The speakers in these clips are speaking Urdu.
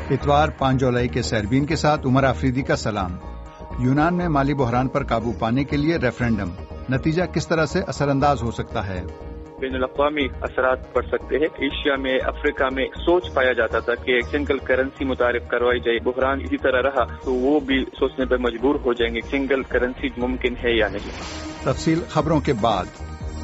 اتوار 5 جولائی کے سیربین کے ساتھ عمر آفریدی کا سلام۔ یونان میں مالی بحران پر قابو پانے کے لیے ریفرینڈم، نتیجہ کس طرح سے اثر انداز ہو سکتا ہے؟ بین الاقوامی اثرات پڑ سکتے ہیں۔ ایشیا میں، افریقہ میں سوچ پایا جاتا تھا کہ ایک سنگل کرنسی متعارف کروائی جائے، بحران اسی طرح رہا تو وہ بھی سوچنے پر مجبور ہو جائیں گے سنگل کرنسی ممکن ہے یا نہیں۔ تفصیل خبروں کے بعد۔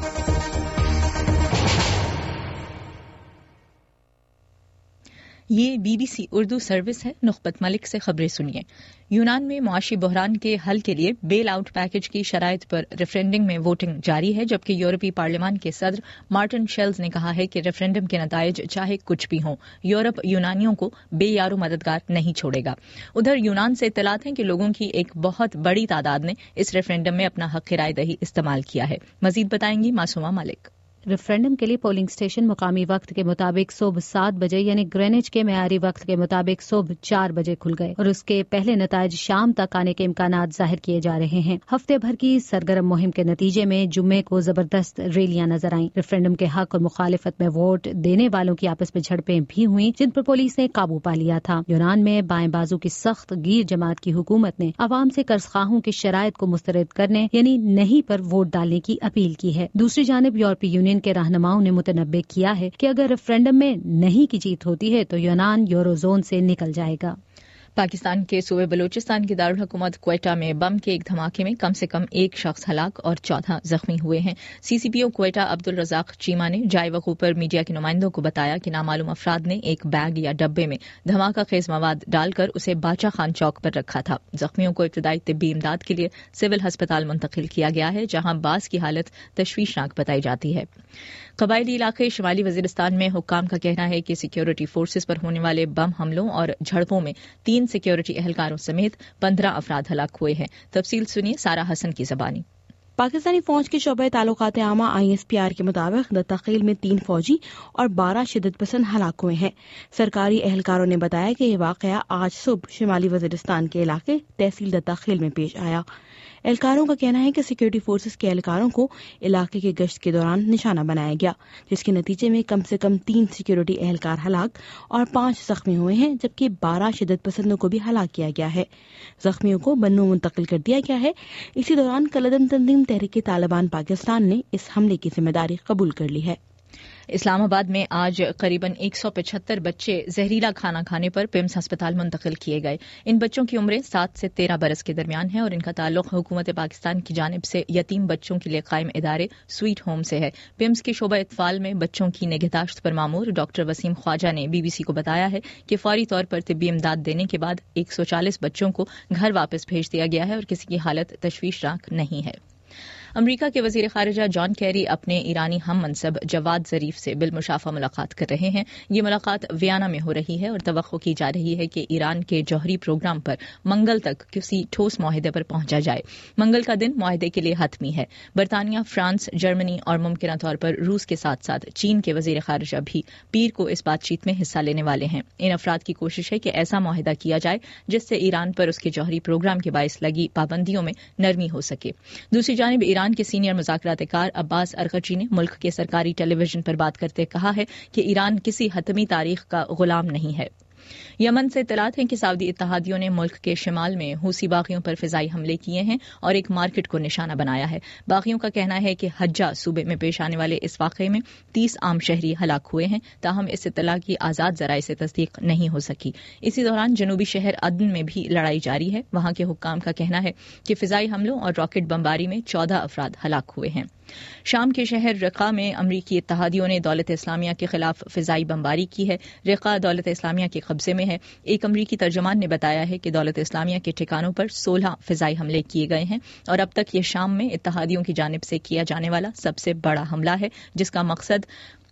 یہ BBC اردو سروس ہے۔ نخبت ملک سے خبریں سنیے۔ یونان میں معاشی بحران کے حل کے لیے بیل آؤٹ پیکج کی شرائط پر ریفرینڈم میں ووٹنگ جاری ہے، جبکہ یورپی پارلیمان کے صدر مارٹن شلز نے کہا ہے کہ ریفرینڈم کے نتائج چاہے کچھ بھی ہوں، یورپ یونانیوں کو بے یار و مددگار نہیں چھوڑے گا۔ ادھر یونان سے اطلاعات ہیں کہ لوگوں کی ایک بہت بڑی تعداد نے اس ریفرینڈم میں اپنا حق رائے دہی استعمال کیا ہے۔ مزید بتائیں گی معصومہ ملک۔ ریفرینڈم کے لیے پولنگ اسٹیشن مقامی وقت کے مطابق صبح 7 بجے یعنی گرینچ کے معیاری وقت کے مطابق صبح 4 بجے کھل گئے اور اس کے پہلے نتائج شام تک آنے کے امکانات ظاہر کیے جا رہے ہیں۔ ہفتے بھر کی سرگرم مہم کے نتیجے میں جمعے کو زبردست ریلیاں نظر آئیں۔ ریفرینڈم کے حق اور مخالفت میں ووٹ دینے والوں کی آپس میں جھڑپیں بھی ہوئیں، جن پر پولیس نے قابو پا لیا تھا۔ یونان میں بائیں بازو کی سخت گیر جماعت کی حکومت نے عوام سے قرض خواہوں کی شرائط کو مسترد کرنے یعنی نہیں پر ووٹ ڈالنے کی اپیل کی ہے۔ دوسری جانب یورپی یونین کے رہنماؤں نے متنبع کیا ہے کہ اگر ریفرینڈم میں نہیں کی جیت ہوتی ہے تو یونان یورو زون سے نکل جائے گا۔ پاکستان کے صوبے بلوچستان کے دارالحکومت کوئٹہ میں بم کے ایک دھماکے میں کم سے کم ایک شخص ہلاک اور 14 زخمی ہوئے ہیں۔ CCPO کوئٹہ عبدالرزاق چیمہ نے جائے وقوع پر میڈیا کے نمائندوں کو بتایا کہ نامعلوم افراد نے ایک بیگ یا ڈبے میں دھماکہ خیز مواد ڈال کر اسے باچا خان چوک پر رکھا تھا۔ زخمیوں کو ابتدائی طبی امداد کے لیے سول ہسپتال منتقل کیا گیا ہے، جہاں بعض کی حالت تشویشناک بتائی جاتی ہے۔ قبائلی علاقے شمالی وزیرستان میں حکام کا کہنا ہے کہ سیکیورٹی فورسز پر ہونے والے بم حملوں اور جھڑپوں میں 3 سیکیورٹی اہلکاروں سمیت 15 افراد ہلاک ہوئے ہیں۔ تفصیل سنیے سارا حسن کی زبانی۔ پاکستانی فوج کے شعبہ تعلقات عامہ ISPR کے مطابق دتخیل میں 3 فوجی اور 12 شدت پسند ہلاک ہوئے ہیں۔ سرکاری اہلکاروں نے بتایا کہ یہ واقعہ آج صبح شمالی وزیرستان کے علاقے تحصیل دتخیل میں پیش آیا۔ اہلکاروں کا کہنا ہے کہ سیکیورٹی فورسز کے اہلکاروں کو علاقے کی گشت کے دوران نشانہ بنایا گیا، جس کے نتیجے میں کم سے کم 3 سیکیورٹی اہلکار ہلاک اور 5 زخمی ہوئے ہیں، جبکہ 12 شدت پسندوں کو بھی ہلاک کیا گیا ہے۔ زخمیوں کو بنو منتقل کر دیا گیا ہے۔ اسی دوران کالعدم تنظیم تحریک طالبان پاکستان نے اس حملے کی ذمہ داری قبول کر لی ہے۔ اسلام آباد میں آج قریباً 175 بچے زہریلا کھانا کھانے پر پمس ہسپتال منتقل کیے گئے۔ ان بچوں کی عمریں 7 سے 13 برس کے درمیان ہیں اور ان کا تعلق حکومت پاکستان کی جانب سے یتیم بچوں کے لیے قائم ادارے سویٹ ہوم سے ہے۔ پمس کے شعبہ اطفال میں بچوں کی نگہداشت پر مامور ڈاکٹر وسیم خواجہ نے BBC کو بتایا ہے کہ فوری طور پر طبی امداد دینے کے بعد 140 بچوں کو گھر واپس بھیج دیا گیا ہے اور کسی کی حالت تشویشناک نہیں ہے۔ امریکہ کے وزیر خارجہ جان کیری اپنے ایرانی ہم منصب جواد ظریف سے بالمشافہ ملاقات کر رہے ہیں۔ یہ ملاقات ویانا میں ہو رہی ہے اور توقع کی جا رہی ہے کہ ایران کے جوہری پروگرام پر منگل تک کسی ٹھوس معاہدے پر پہنچا جائے۔ منگل کا دن معاہدے کے لیے حتمی ہے۔ برطانیہ، فرانس، جرمنی اور ممکنہ طور پر روس کے ساتھ ساتھ چین کے وزیر خارجہ بھی پیر کو اس بات چیت میں حصہ لینے والے ہیں۔ ان افراد کی کوشش ہے کہ ایسا معاہدہ کیا جائے جس سے ایران پر اس کے جوہری پروگرام کے باعث لگی پابندیوں میں نرمی ہو سکے۔ دوسری جانب ایران کے سینئر مذاکرات کار عباس ارغچی نے ملک کے سرکاری ٹیلی ویژن پر بات کرتے کہا ہے کہ ایران کسی حتمی تاریخ کا غلام نہیں ہے۔ یمن سے اطلاعات ہیں کہ سعودی اتحادیوں نے ملک کے شمال میں حوثی باغیوں پر فضائی حملے کیے ہیں اور ایک مارکیٹ کو نشانہ بنایا ہے۔ باغیوں کا کہنا ہے کہ حجہ صوبے میں پیش آنے والے اس واقعے میں 30 عام شہری ہلاک ہوئے ہیں، تاہم اس اطلاع کی آزاد ذرائع سے تصدیق نہیں ہو سکی۔ اسی دوران جنوبی شہر عدن میں بھی لڑائی جاری ہے۔ وہاں کے حکام کا کہنا ہے کہ فضائی حملوں اور راکٹ بمباری میں 14 افراد ہلاک ہوئے ہیں۔ شام کے شہر رقہ میں امریکی اتحادیوں نے دولت اسلامیہ کے خلاف فضائی بمباری کی ہے۔ رقہ دولت اسلامیہ کے قبضے میں ہے۔ ایک امریکی ترجمان نے بتایا ہے کہ دولت اسلامیہ کے ٹھکانوں پر 16 فضائی حملے کیے گئے ہیں اور اب تک یہ شام میں اتحادیوں کی جانب سے کیا جانے والا سب سے بڑا حملہ ہے، جس کا مقصد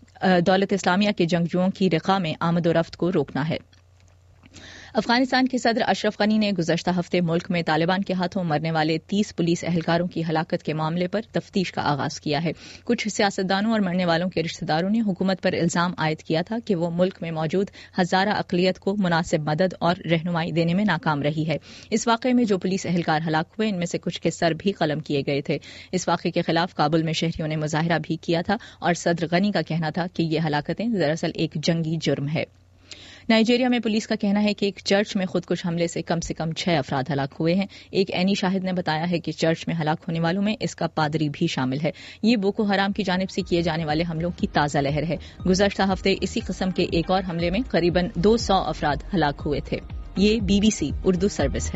دولت اسلامیہ کے جنگجوؤں کی رقہ میں آمد و رفت کو روکنا ہے۔ افغانستان کے صدر اشرف غنی نے گزشتہ ہفتے ملک میں طالبان کے ہاتھوں مرنے والے 30 پولیس اہلکاروں کی ہلاکت کے معاملے پر تفتیش کا آغاز کیا ہے۔ کچھ سیاستدانوں اور مرنے والوں کے رشتہ داروں نے حکومت پر الزام عائد کیا تھا کہ وہ ملک میں موجود ہزارہ اقلیت کو مناسب مدد اور رہنمائی دینے میں ناکام رہی ہے۔ اس واقعے میں جو پولیس اہلکار ہلاک ہوئے ان میں سے کچھ کے سر بھی قلم کیے گئے تھے۔ اس واقعے کے خلاف کابل میں شہریوں نے مظاہرہ بھی کیا تھا اور صدر غنی کا کہنا تھا کہ یہ ہلاکتیں دراصل ایک جنگی جرم ہے۔ نائجیریا میں پولیس کا کہنا ہے کہ ایک چرچ میں خودکش حملے سے کم 6 افراد ہلاک ہوئے ہیں. ایک عینی شاہد نے بتایا ہے کہ چرچ میں ہلاک ہونے والوں میں اس کا پادری بھی شامل ہے. یہ بوکو حرام کی جانب سے کیے جانے والے حملوں کی تازہ لہر ہے. گزشتہ ہفتے اسی قسم کے ایک اور حملے میں قریباً 200 افراد ہلاک ہوئے تھے. یہ BBC اردو سروس ہے.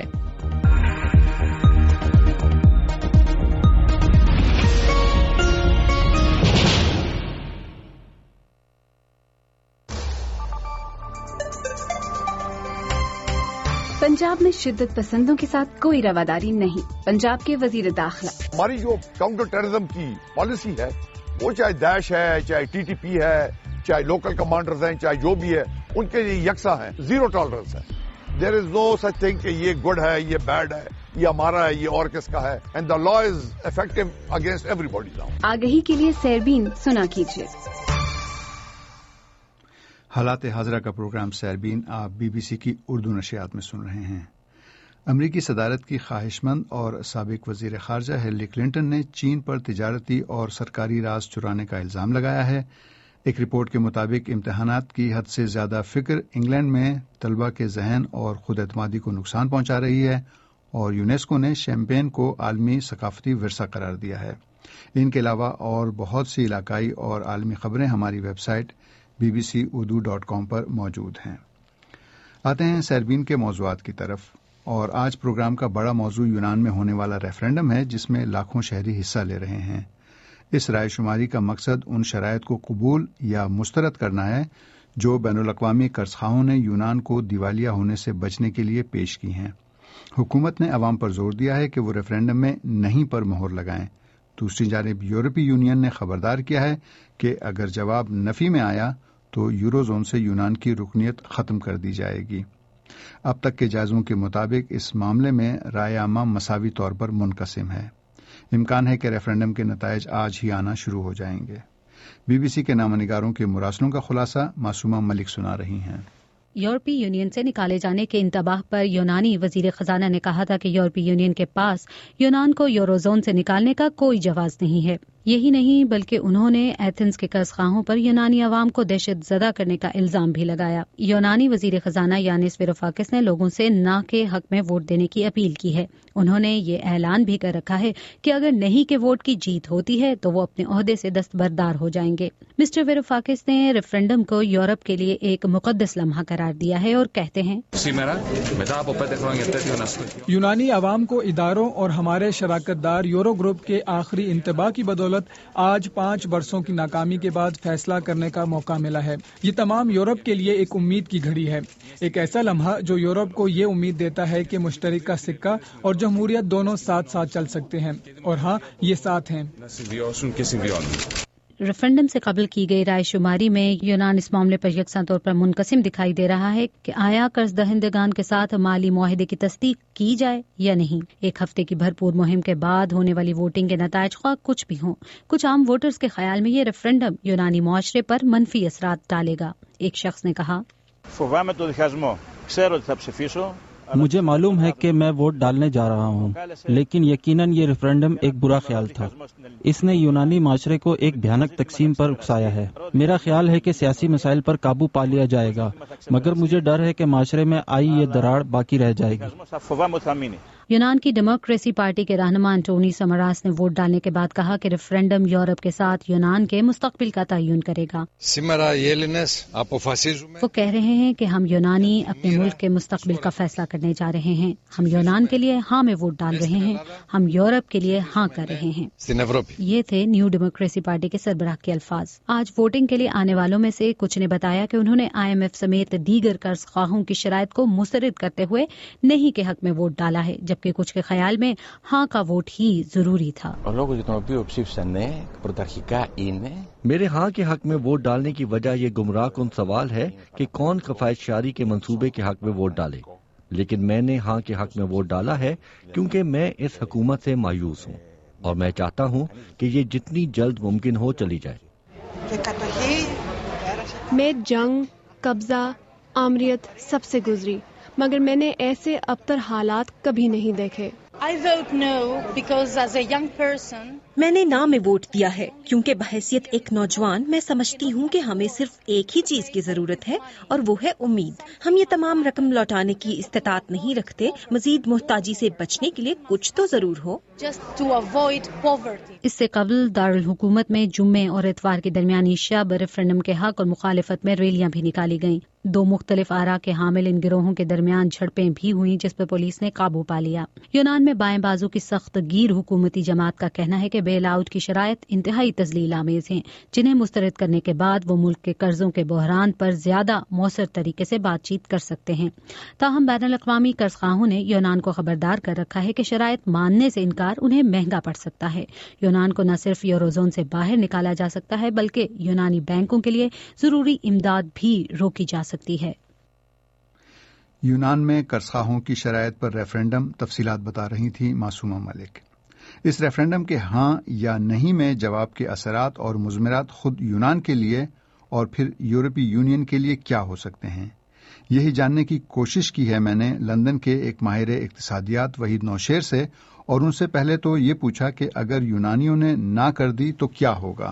پنجاب میں شدت پسندوں کے ساتھ کوئی رواداری نہیں. پنجاب کے وزیر داخلہ ہماری جو کاؤنٹر ٹیررزم کی پالیسی ہے وہ چاہے داعش ہے, چاہے TTP ہے, چاہے لوکل کمانڈرز ہیں, چاہے جو بھی ہے, ان کے لیے یکساں ہے. زیرو ٹالرنس ہے. دیر از نو سچ تھنگ کہ یہ گڈ ہے, یہ بیڈ ہے, یہ ہمارا ہے, یہ اور کس کا ہے. And the law is effective against everybody now. آگہی کے لیے سیربین سنا کیجیے. حالات حاضرہ کا پروگرام سیربین آپ BBC کی اردو نشریات میں سن رہے ہیں. امریکی صدارت کی خواہش مند اور سابق وزیر خارجہ ہیلری کلنٹن نے چین پر تجارتی اور سرکاری راز چرانے کا الزام لگایا ہے. ایک رپورٹ کے مطابق امتحانات کی حد سے زیادہ فکر انگلینڈ میں طلبہ کے ذہن اور خود اعتمادی کو نقصان پہنچا رہی ہے اور یونیسکو نے شیمپین کو عالمی ثقافتی ورثہ قرار دیا ہے. ان کے علاوہ اور بہت سی علاقائی اور عالمی خبریں ہماری ویب سائٹ bbcurdu.com پر موجود ہیں. آتے ہیں سیربین کے موضوعات کی طرف. اور آج پروگرام کا بڑا موضوع یونان میں ہونے والا ریفرینڈم ہے جس میں لاکھوں شہری حصہ لے رہے ہیں. اس رائے شماری کا مقصد ان شرائط کو قبول یا مسترد کرنا ہے جو بین الاقوامی قرض خواہوں نے یونان کو دیوالیہ ہونے سے بچنے کے لیے پیش کی ہیں. حکومت نے عوام پر زور دیا ہے کہ وہ ریفرینڈم میں نہیں پر مہر لگائیں. دوسری جانب یورپی یونین نے خبردار کیا ہے کہ اگر جواب نفی میں آیا تو یورو زون سے یونان کی رکنیت ختم کر دی جائے گی. اب تک کے جائزوں کے مطابق اس معاملے میں رائے عامہ مساوی طور پر منقسم ہے. امکان ہے کہ ریفرینڈم کے نتائج آج ہی آنا شروع ہو جائیں گے. BBC کے نامہ نگاروں کے مراسلوں کا خلاصہ معصومہ ملک سنا رہی ہیں. یورپی یونین سے نکالے جانے کے انتباہ پر یونانی وزیر خزانہ نے کہا تھا کہ یورپی یونین کے پاس یونان کو یوروزون سے نکالنے کا کوئی جواز نہیں ہے. یہی نہیں بلکہ انہوں نے ایتھنز کے قرض خواہوں پر یونانی عوام کو دہشت زدہ کرنے کا الزام بھی لگایا. یونانی وزیر خزانہ یانس ویروفاکس نے لوگوں سے نہ کے حق میں ووٹ دینے کی اپیل کی ہے. انہوں نے یہ اعلان بھی کر رکھا ہے کہ اگر نہیں کے ووٹ کی جیت ہوتی ہے تو وہ اپنے عہدے سے دستبردار ہو جائیں گے. مسٹر ویروفاکس نے ریفرینڈم کو یورپ کے لیے ایک مقدس لمحہ قرار دیا ہے اور کہتے ہیں یونانی عوام کو اداروں اور ہمارے شراکت دار یورو گروپ کے آخری انتباہ کی بدولت آج 5 برسوں کی ناکامی کے بعد فیصلہ کرنے کا موقع ملا ہے. یہ تمام یورپ کے لیے ایک امید کی گھڑی ہے, ایک ایسا لمحہ جو یورپ کو یہ امید دیتا ہے کہ مشترکہ سکہ اور جمہوریت دونوں ساتھ ساتھ چل سکتے ہیں, اور ہاں یہ ساتھ ہیں. ریفرینڈم سے قبل کی گئی رائے شماری میں یونان اس معاملے پر یکساں طور پر منقسم دکھائی دے رہا ہے کہ آیا قرض دہندگان کے ساتھ مالی معاہدے کی تصدیق کی جائے یا نہیں. ایک ہفتے کی بھرپور مہم کے بعد ہونے والی ووٹنگ کے نتائج خواہ کچھ بھی ہوں, کچھ عام ووٹرز کے خیال میں یہ ریفرینڈم یونانی معاشرے پر منفی اثرات ڈالے گا. ایک شخص نے کہا مجھے معلوم ہے کہ میں ووٹ ڈالنے جا رہا ہوں, لیکن یقیناً یہ ریفرینڈم ایک برا خیال تھا. اس نے یونانی معاشرے کو ایک بھیانک تقسیم پر اکسایا ہے. میرا خیال ہے کہ سیاسی مسائل پر قابو پا لیا جائے گا, مگر مجھے ڈر ہے کہ معاشرے میں آئی یہ دراڑ باقی رہ جائے گی. یونان کی ڈیموکریسی پارٹی کے رہنما انٹونی سمراس نے ووٹ ڈالنے کے بعد کہا کہ ریفرینڈم یورپ کے ساتھ یونان کے مستقبل کا تعین کرے گا. وہ کہہ رہے ہیں کہ ہم یونانی اپنے ملک کے مستقبل کا فیصلہ کرنے جا رہے ہیں. ہم یونان کے لیے ہاں میں ووٹ ڈال رہے ہیں, ہم یورپ کے لیے ہاں کر رہے ہیں. یہ تھے نیو ڈیموکریسی پارٹی کے سربراہ کے الفاظ. آج ووٹنگ کے لیے آنے والوں میں سے کچھ نے بتایا کہ انہوں نے IMF سمیت دیگر قرض خواہوں کی شرائط کو مسترد کرتے ہوئے نہیں کے حق میں ووٹ ڈالا ہے, جبکہ کچھ کے خیال میں ہاں کا ووٹ ہی ضروری تھا. میرے ہاں کے حق میں ووٹ ڈالنے کی وجہ یہ گمراہ کن سوال ہے کہ کون کفایت شعاری کے منصوبے کے حق میں ووٹ ڈالے, لیکن میں نے ہاں کے حق میں ووٹ ڈالا ہے کیونکہ میں اس حکومت سے مایوس ہوں اور میں چاہتا ہوں کہ یہ جتنی جلد ممکن ہو چلی جائے. میں جنگ, قبضہ, آمریت سب سے گزری, مگر میں نے ایسے ابتر حالات کبھی نہیں دیکھے. میں نے نہ میں ووٹ دیا ہے کیونکہ بحیثیت ایک نوجوان میں سمجھتی ہوں کہ ہمیں صرف ایک ہی چیز کی ضرورت ہے اور وہ ہے امید. ہم یہ تمام رقم لوٹانے کی استطاعت نہیں رکھتے. مزید محتاجی سے بچنے کے لیے کچھ تو ضرور ہو. اس سے قبل دارالحکومت میں جمعے اور اتوار کے درمیانی شب ریفرنڈم کے حق اور مخالفت میں ریلیاں بھی نکالی گئیں. 2 مختلف آراء کے حامل ان گروہوں کے درمیان جھڑپیں بھی ہوئیں جس پر پولیس نے قابو پا لیا. یونان میں بائیں بازو کی سخت گیر حکومتی جماعت کا کہنا ہے کہ بیل آؤٹ کی شرائط انتہائی تذلیل آمیز ہیں جنہیں مسترد کرنے کے بعد وہ ملک کے قرضوں کے بحران پر زیادہ مؤثر طریقے سے بات چیت کر سکتے ہیں. تاہم بین الاقوامی قرض خواہوں نے یونان کو خبردار کر رکھا ہے کہ شرائط ماننے سے انکار انہیں مہنگا پڑ سکتا ہے. یونان کو نہ صرف یوروزون سے باہر نکالا جا سکتا ہے بلکہ یونانی بینکوں کے لیے ضروری امداد بھی روکی جا سکتی ہے. یونان میں قرض خواہوں کی شرائط پر ریفرنڈم، تفصیلات بتا رہی تھی معصومہ ملک. اس ریفرنڈم کے ہاں یا نہیں میں جواب کے اثرات اور مضمرات خود یونان کے لیے اور پھر یورپی یونین کے لیے کیا ہو سکتے ہیں، یہی جاننے کی کوشش کی ہے میں نے لندن کے ایک ماہر اقتصادیات وحید نوشیر سے، اور ان سے پہلے تو یہ پوچھا کہ اگر یونانیوں نے نہ کر دی تو کیا ہوگا.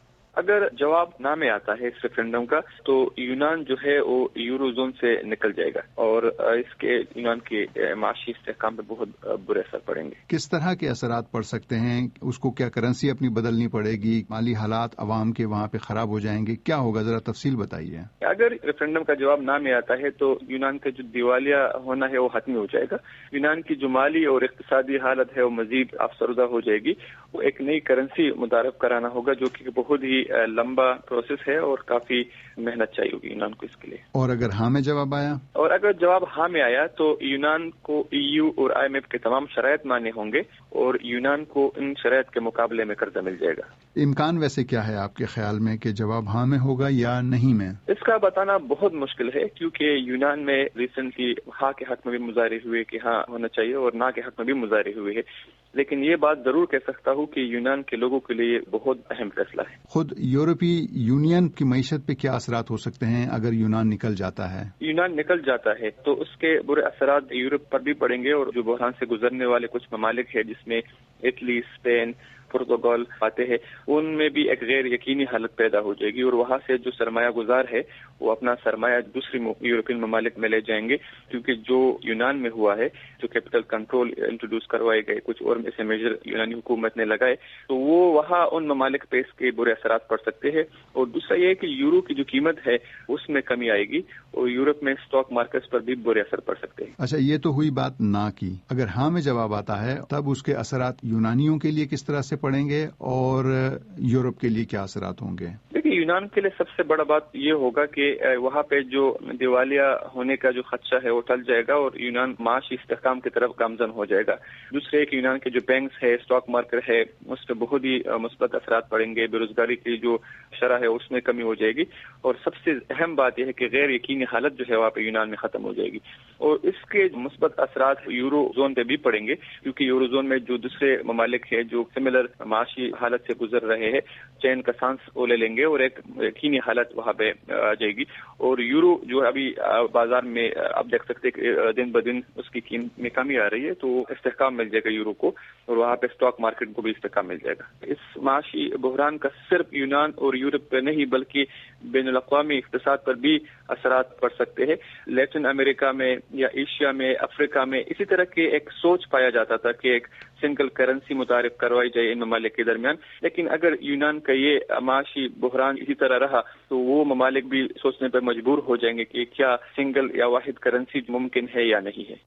اگر جواب نہ میں آتا ہے اس ریفرنڈم کا تو یونان جو ہے وہ یورو زون سے نکل جائے گا اور اس کے یونان کے معاشی استحکام پہ بہت برے اثر پڑیں گے. کس طرح کے اثرات پڑ سکتے ہیں؟ اس کو کیا کرنسی اپنی بدلنی پڑے گی؟ مالی حالات عوام کے وہاں پہ خراب ہو جائیں گے؟ کیا ہوگا، ذرا تفصیل بتائیے. اگر ریفرنڈم کا جواب نہ میں آتا ہے تو یونان کا جو دیوالیہ ہونا ہے وہ حتمی ہو جائے گا. یونان کی جو مالی اور اقتصادی حالت ہے وہ مزید افسردہ ہو جائے گی. وہ ایک نئی کرنسی متعارف کرانا ہوگا جو کہ بہت ہی لمبا پروسیس ہے اور کافی محنت چاہیے ہوگی یونان کو اس کے لیے. اور اگر ہاں میں جواب آیا؟ اور اگر جواب ہاں میں آیا تو یونان کو EU اور IMF کے تمام شرائط ماننے ہوں گے اور یونان کو ان شرائط کے مقابلے میں قرضہ مل جائے گا. امکان ویسے کیا ہے آپ کے خیال میں کہ جواب ہاں میں ہوگا یا نہیں میں؟ اس کا بتانا بہت مشکل ہے کیونکہ یونان میں ریسنٹلی ہاں کے حق میں بھی مظاہرے ہوئے کہ ہاں ہونا چاہیے اور نہ کے حق میں بھی مظاہرے ہوئے ہیں. لیکن یہ بات ضرور کہہ سکتا ہوں کہ یونان کے لوگوں کے لیے بہت اہم فیصلہ ہے. خود یورپی یونین کی معیشت پہ کیا اثرات ہو سکتے ہیں اگر یونان نکل جاتا ہے؟ یونان نکل جاتا ہے تو اس کے برے اثرات یورپ پر بھی پڑیں گے اور جو بحران سے گزرنے والے کچھ ممالک ہیں جس میں اٹلی، اسپین، پرتگال آتے ہیں ان میں بھی ایک غیر یقینی حالت پیدا ہو جائے گی اور وہاں سے جو سرمایہ گزار ہے وہ اپنا سرمایہ دوسری یورپین ممالک میں لے جائیں گے کیونکہ جو یونان میں ہوا ہے جو کیپٹل کنٹرول انٹروڈیوس کروائے گئے کچھ اور ایسے میجر یونانی حکومت نے لگائے تو وہ وہاں ان ممالک پہ اس کے برے اثرات پڑ سکتے ہیں. اور دوسرا یہ کہ یورو کی جو قیمت ہے اس میں کمی آئے گی اور یورپ میں اسٹاک مارکیٹس پر بھی برے اثر پڑ سکتے ہیں. اچھا، یہ تو ہوئی بات نہ کی. اگر ہاں میں جواب آتا ہے تب اس کے اثرات یونانیوں کے لیے کس طرح سے پڑیں گے اور یورپ کے لیے کیا اثرات ہوں گے؟ دیکھیے، یونان کے لیے سب سے بڑا بات یہ ہوگا کہ وہاں پہ جو دیوالیہ ہونے کا جو خدشہ ہے وہ ٹل جائے گا اور یونان معاشی استحکام کی طرف گامزن ہو جائے گا. دوسرے ایک یونان کے جو بینکس ہے، اسٹاک مارکیٹ ہے، اس پہ بہت ہی مثبت اثرات پڑیں گے. بے روزگاری کی جو شرح ہے اس میں کمی ہو جائے گی اور سب سے اہم بات یہ ہے کہ غیر یقینی حالت جو ہے وہاں پہ یونان میں ختم ہو جائے گی. اور اس کے مثبت اثرات یورو زون پہ بھی پڑیں گے کیونکہ یورو زون میں جو دوسرے ممالک ہے جو سملر معاشی حالت سے گزر رہے ہیں چین کا سانس وہ لے لیں گے اور ایک یقینی حالت وہاں پہ آ جائے گی. اور یورو جو ابھی بازار میں آپ دیکھ سکتے دن بدن اس کی قیمت میں کمی آ رہی ہے تو استحکام مل جائے گا یورو کو اور وہاں پہ اسٹاک مارکیٹ کو بھی استحکام مل جائے گا. اس معاشی بحران کا صرف یونان اور یورپ پہ نہیں بلکہ بین الاقوامی اقتصاد پر بھی اثرات پڑ سکتے ہیں. لیٹن امریکہ میں یا ایشیا میں، افریقہ میں اسی طرح کے ایک سوچ پایا جاتا تھا کہ ایک سنگل کرنسی متعارف کروائی جائے ان ممالک کے درمیان. لیکن اگر یونان کا یہ معاشی بحران اسی طرح رہا تو وہ ممالک بھی سوچنے پر مجبور ہو جائیں گے کہ کیا سنگل یا واحد کرنسی ممکن ہے یا نہیں ہے.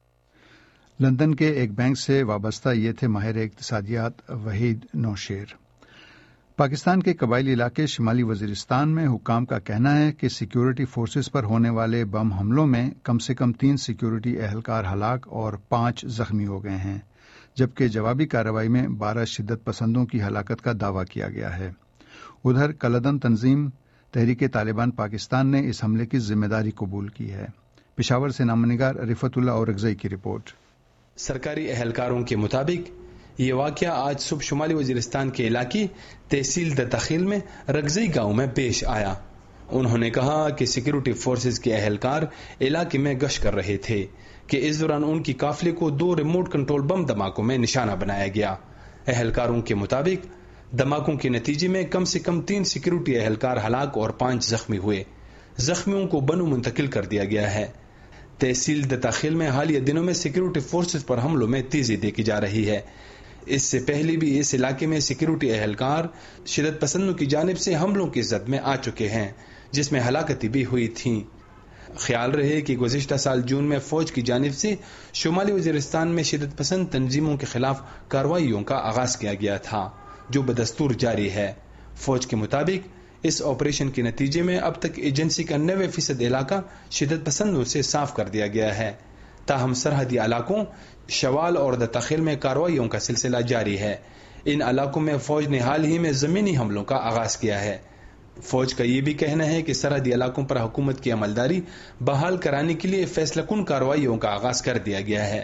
لندن کے ایک بینک سے وابستہ یہ تھے ماہر اقتصادیات وحید نوشیر. پاکستان کے قبائلی علاقے شمالی وزیرستان میں حکام کا کہنا ہے کہ سیکیورٹی فورسز پر ہونے والے بم حملوں میں کم سے کم 3 سیکیورٹی اہلکار ہلاک اور 5 زخمی ہو گئے ہیں، جبکہ جوابی کارروائی میں 12 شدت پسندوں کی ہلاکت کا دعویٰ کیا گیا ہے. ادھر کلدن تنظیم تحریک طالبان پاکستان نے اس حملے کی ذمہ داری قبول کی ہے. پشاور سے نامہ نگار رفعت اللہ اورگزئی کی رپورٹ. سرکاری اہلکاروں کے مطابق یہ واقعہ آج صبح شمالی وزیرستان کے علاقے تحصیل دتخیل میں رگزئی گاؤں میں پیش آیا. انہوں نے کہا کہ سیکورٹی فورسز کے اہلکار علاقے میں گشت کر رہے تھے کہ اس دوران ان کی قافلے کو 2 ریموٹ کنٹرول بم دھماکوں میں نشانہ بنایا گیا۔ اہلکاروں کے مطابق دھماکوں کے نتیجے میں کم سے کم 3 سیکورٹی اہلکار ہلاک اور 5 زخمی ہوئے۔ زخمیوں کو بنو منتقل کر دیا گیا ہے۔ تحصیل دتاخیل میں حالیہ دنوں میں سیکورٹی فورسز پر حملوں میں تیزی دیکھی جا رہی ہے۔ اس سے پہلے بھی اس علاقے میں سیکورٹی اہلکار شدت پسندوں کی جانب سے حملوں کی زد میں آ چکے ہیں، جس میں ہلاکتیں بھی ہوئی تھیں۔ خیال رہے کہ گزشتہ سال جون میں فوج کی جانب سے شمالی وزیرستان میں شدت پسند تنظیموں کے خلاف کارروائیوں کا آغاز کیا گیا تھا، جو بدستور جاری ہے۔ فوج کے مطابق اس آپریشن کے نتیجے میں اب تک ایجنسی کا 90% علاقہ شدت پسندوں سے صاف کر دیا گیا ہے۔ تاہم سرحدی علاقوں شوال اور دتاخیل میں کارروائیوں کا سلسلہ جاری ہے۔ ان علاقوں میں فوج نے حال ہی میں زمینی حملوں کا آغاز کیا ہے۔ فوج کا یہ بھی کہنا ہے کہ سرحدی علاقوں پر حکومت کی عملداری بحال کرانے کے لیے فیصلہ کن کارروائیوں کا آغاز کر دیا گیا ہے۔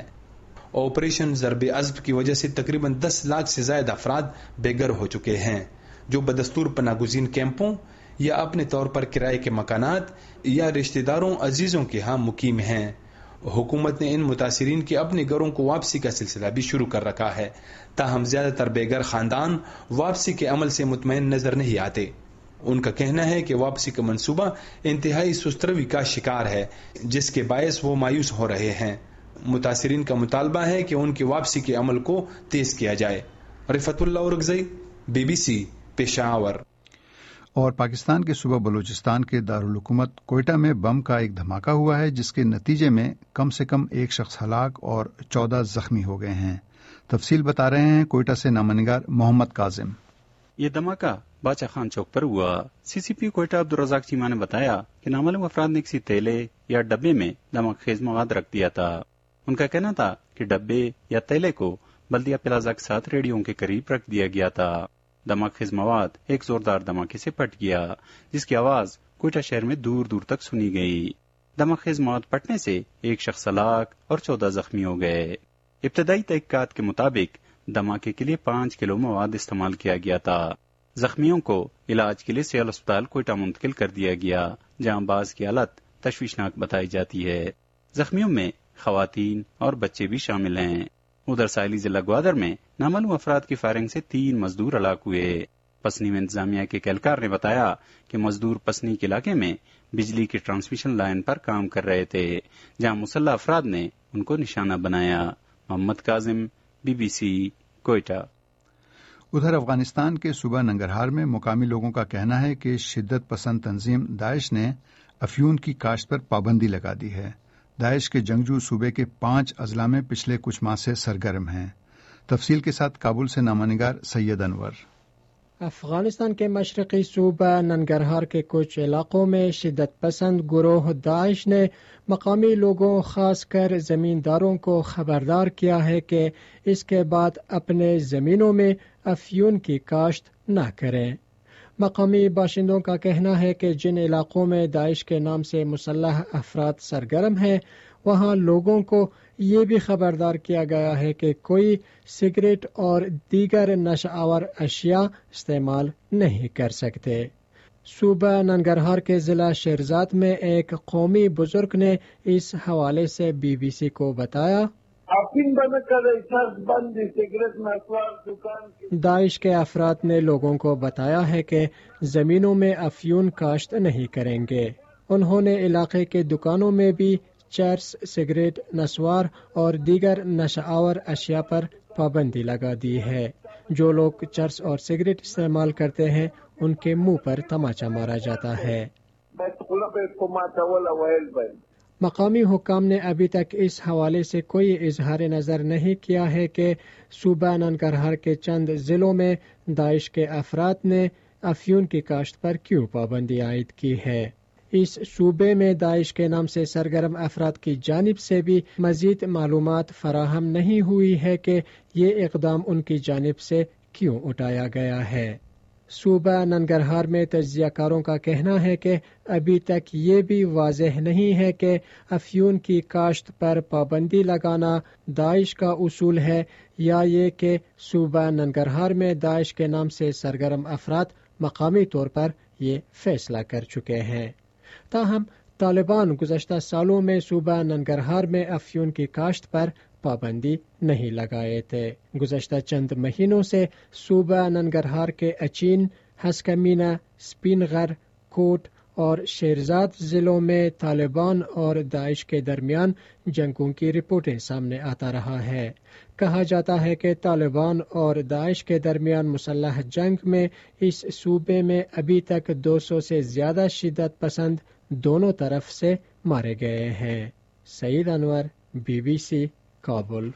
آپریشن ضرب عضب کی وجہ سے تقریباً 10 لاکھ سے زائد افراد بے گھر ہو چکے ہیں، جو بدستور پناہ گزین کیمپوں یا اپنے طور پر کرائے کے مکانات یا رشتہ داروں عزیزوں کے ہاں مقیم ہیں۔ حکومت نے ان متاثرین کے اپنے گھروں کو واپسی کا سلسلہ بھی شروع کر رکھا ہے، تاہم زیادہ تر بے گھر خاندان واپسی کے عمل سے مطمئن نظر نہیں آتے۔ ان کا کہنا ہے کہ واپسی کا منصوبہ انتہائی سست روی کا شکار ہے، جس کے باعث وہ مایوس ہو رہے ہیں۔ متاثرین کا مطالبہ ہے کہ ان کی واپسی کے عمل کو تیز کیا جائے۔ رفعت اللہ اورگزئی، BBC، پشاور۔ اور پاکستان کے صوبہ بلوچستان کے دارالحکومت کوئٹہ میں بم کا ایک دھماکہ ہوا ہے، جس کے نتیجے میں کم سے کم 1 شخص ہلاک اور 14 زخمی ہو گئے ہیں۔ تفصیل بتا رہے ہیں کوئٹہ سے نامہ نگار محمد کاظم۔ یہ دھماکہ باچا خان چوک پر ہوا۔ CCP کوئٹہ عبدالرزاق چیمہ نے بتایا کہ نامعلوم افراد نے کسی تیلے یا ڈبے میں دھماکہ خیز مواد رکھ دیا تھا۔ ان کا کہنا تھا کہ ڈبے یا تیلے کو بلدیہ پلازہ کے ساتھ ریڈیو کے قریب رکھ دیا گیا تھا۔ دھماکہ خیز مواد ایک زوردار دھماکے سے پھٹ گیا، جس کی آواز کوئٹہ شہر میں دور دور تک سنی گئی۔ دھماکہ خیز مواد پھٹنے سے 1 شخص ہلاک اور 14 زخمی ہو گئے۔ ابتدائی تحقیقات کے مطابق دھماکے کے لیے 5 کلو مواد استعمال کیا گیا تھا۔ زخمیوں کو علاج کے لیے سیال اسپتال کوئٹہ منتقل کر دیا گیا، جہاں بعض کی حالت تشویشناک بتائی جاتی ہے۔ زخمیوں میں خواتین اور بچے بھی شامل ہیں۔ ادھر ساحلی ضلع گوادر میں نامعلوم افراد کی فائرنگ سے 3 مزدور ہلاک ہوئے۔ پسنی میں انتظامیہ کے اہلکار نے بتایا کہ مزدور پسنی کے علاقے میں بجلی کی ٹرانسمیشن لائن پر کام کر رہے تھے، جہاں مسلح افراد نے ان کو نشانہ بنایا۔ محمد کاظم، BBC، کوئٹہ۔ ادھر افغانستان کے صوبہ ننگرہار میں مقامی لوگوں کا کہنا ہے کہ شدت پسند تنظیم داعش نے افیون کی کاشت پر پابندی لگا دی ہے۔ داعش کے جنگجو صوبے کے 5 اضلاع میں پچھلے کچھ ماہ سے سرگرم ہیں۔ تفصیل کے ساتھ کابل سے نامہ نگار سید انور۔ افغانستان کے مشرقی صوبہ ننگرہار کے کچھ علاقوں میں شدت پسند گروہ داعش نے مقامی لوگوں خاص کر زمینداروں کو خبردار کیا ہے کہ اس کے بعد اپنے زمینوں میں افیون کی کاشت نہ کریں۔ مقامی باشندوں کا کہنا ہے کہ جن علاقوں میں داعش کے نام سے مسلح افراد سرگرم ہیں، وہاں لوگوں کو یہ بھی خبردار کیا گیا ہے کہ کوئی سگریٹ اور دیگر نشہ آور اشیاء استعمال نہیں کر سکتے۔ صوبہ ننگرہار کے ضلع شیرزاد میں ایک قومی بزرگ نے اس حوالے سے BBC کو بتایا، داعش کے افراد نے لوگوں کو بتایا ہے کہ زمینوں میں افیون کاشت نہیں کریں گے۔ انہوں نے علاقے کے دکانوں میں بھی چرس، سگریٹ، نسوار اور دیگر نشہ آور اشیاء پر پابندی لگا دی ہے۔ جو لوگ چرس اور سگریٹ استعمال کرتے ہیں ان کے منہ پر تماچا مارا جاتا ہے۔ مقامی حکام نے ابھی تک اس حوالے سے کوئی اظہار نظر نہیں کیا ہے کہ صوبہ ننگرہار کے چند ضلعوں میں داعش کے افراد نے افیون کی کاشت پر کیوں پابندی عائد کی ہے۔ اس صوبے میں داعش کے نام سے سرگرم افراد کی جانب سے بھی مزید معلومات فراہم نہیں ہوئی ہے کہ یہ اقدام ان کی جانب سے کیوں اٹھایا گیا ہے۔ صوبہ ننگرہار میں تجزیہ کاروں کا کہنا ہے کہ ابھی تک یہ بھی واضح نہیں ہے کہ افیون کی کاشت پر پابندی لگانا داعش کا اصول ہے یا یہ کہ صوبہ ننگرہار میں داعش کے نام سے سرگرم افراد مقامی طور پر یہ فیصلہ کر چکے ہیں۔ تاہم طالبان گزشتہ سالوں میں صوبہ ننگرہار میں افیون کی کاشت پر پابندی نہیں لگائے تھے۔ گزشتہ چند مہینوں سے صوبہ ننگرہار کے اچین، ہسکمینہ، سپین غر، کوٹ اور شیرزاد ضلعوں میں طالبان اور داعش کے درمیان جنگوں کی رپورٹیں سامنے آتا رہا ہے۔ کہا جاتا ہے کہ طالبان اور داعش کے درمیان مسلح جنگ میں اس صوبے میں ابھی تک 200 سے زیادہ شدت پسند دونوں طرف سے مارے گئے ہیں۔ سعید انور، BBC، کابل۔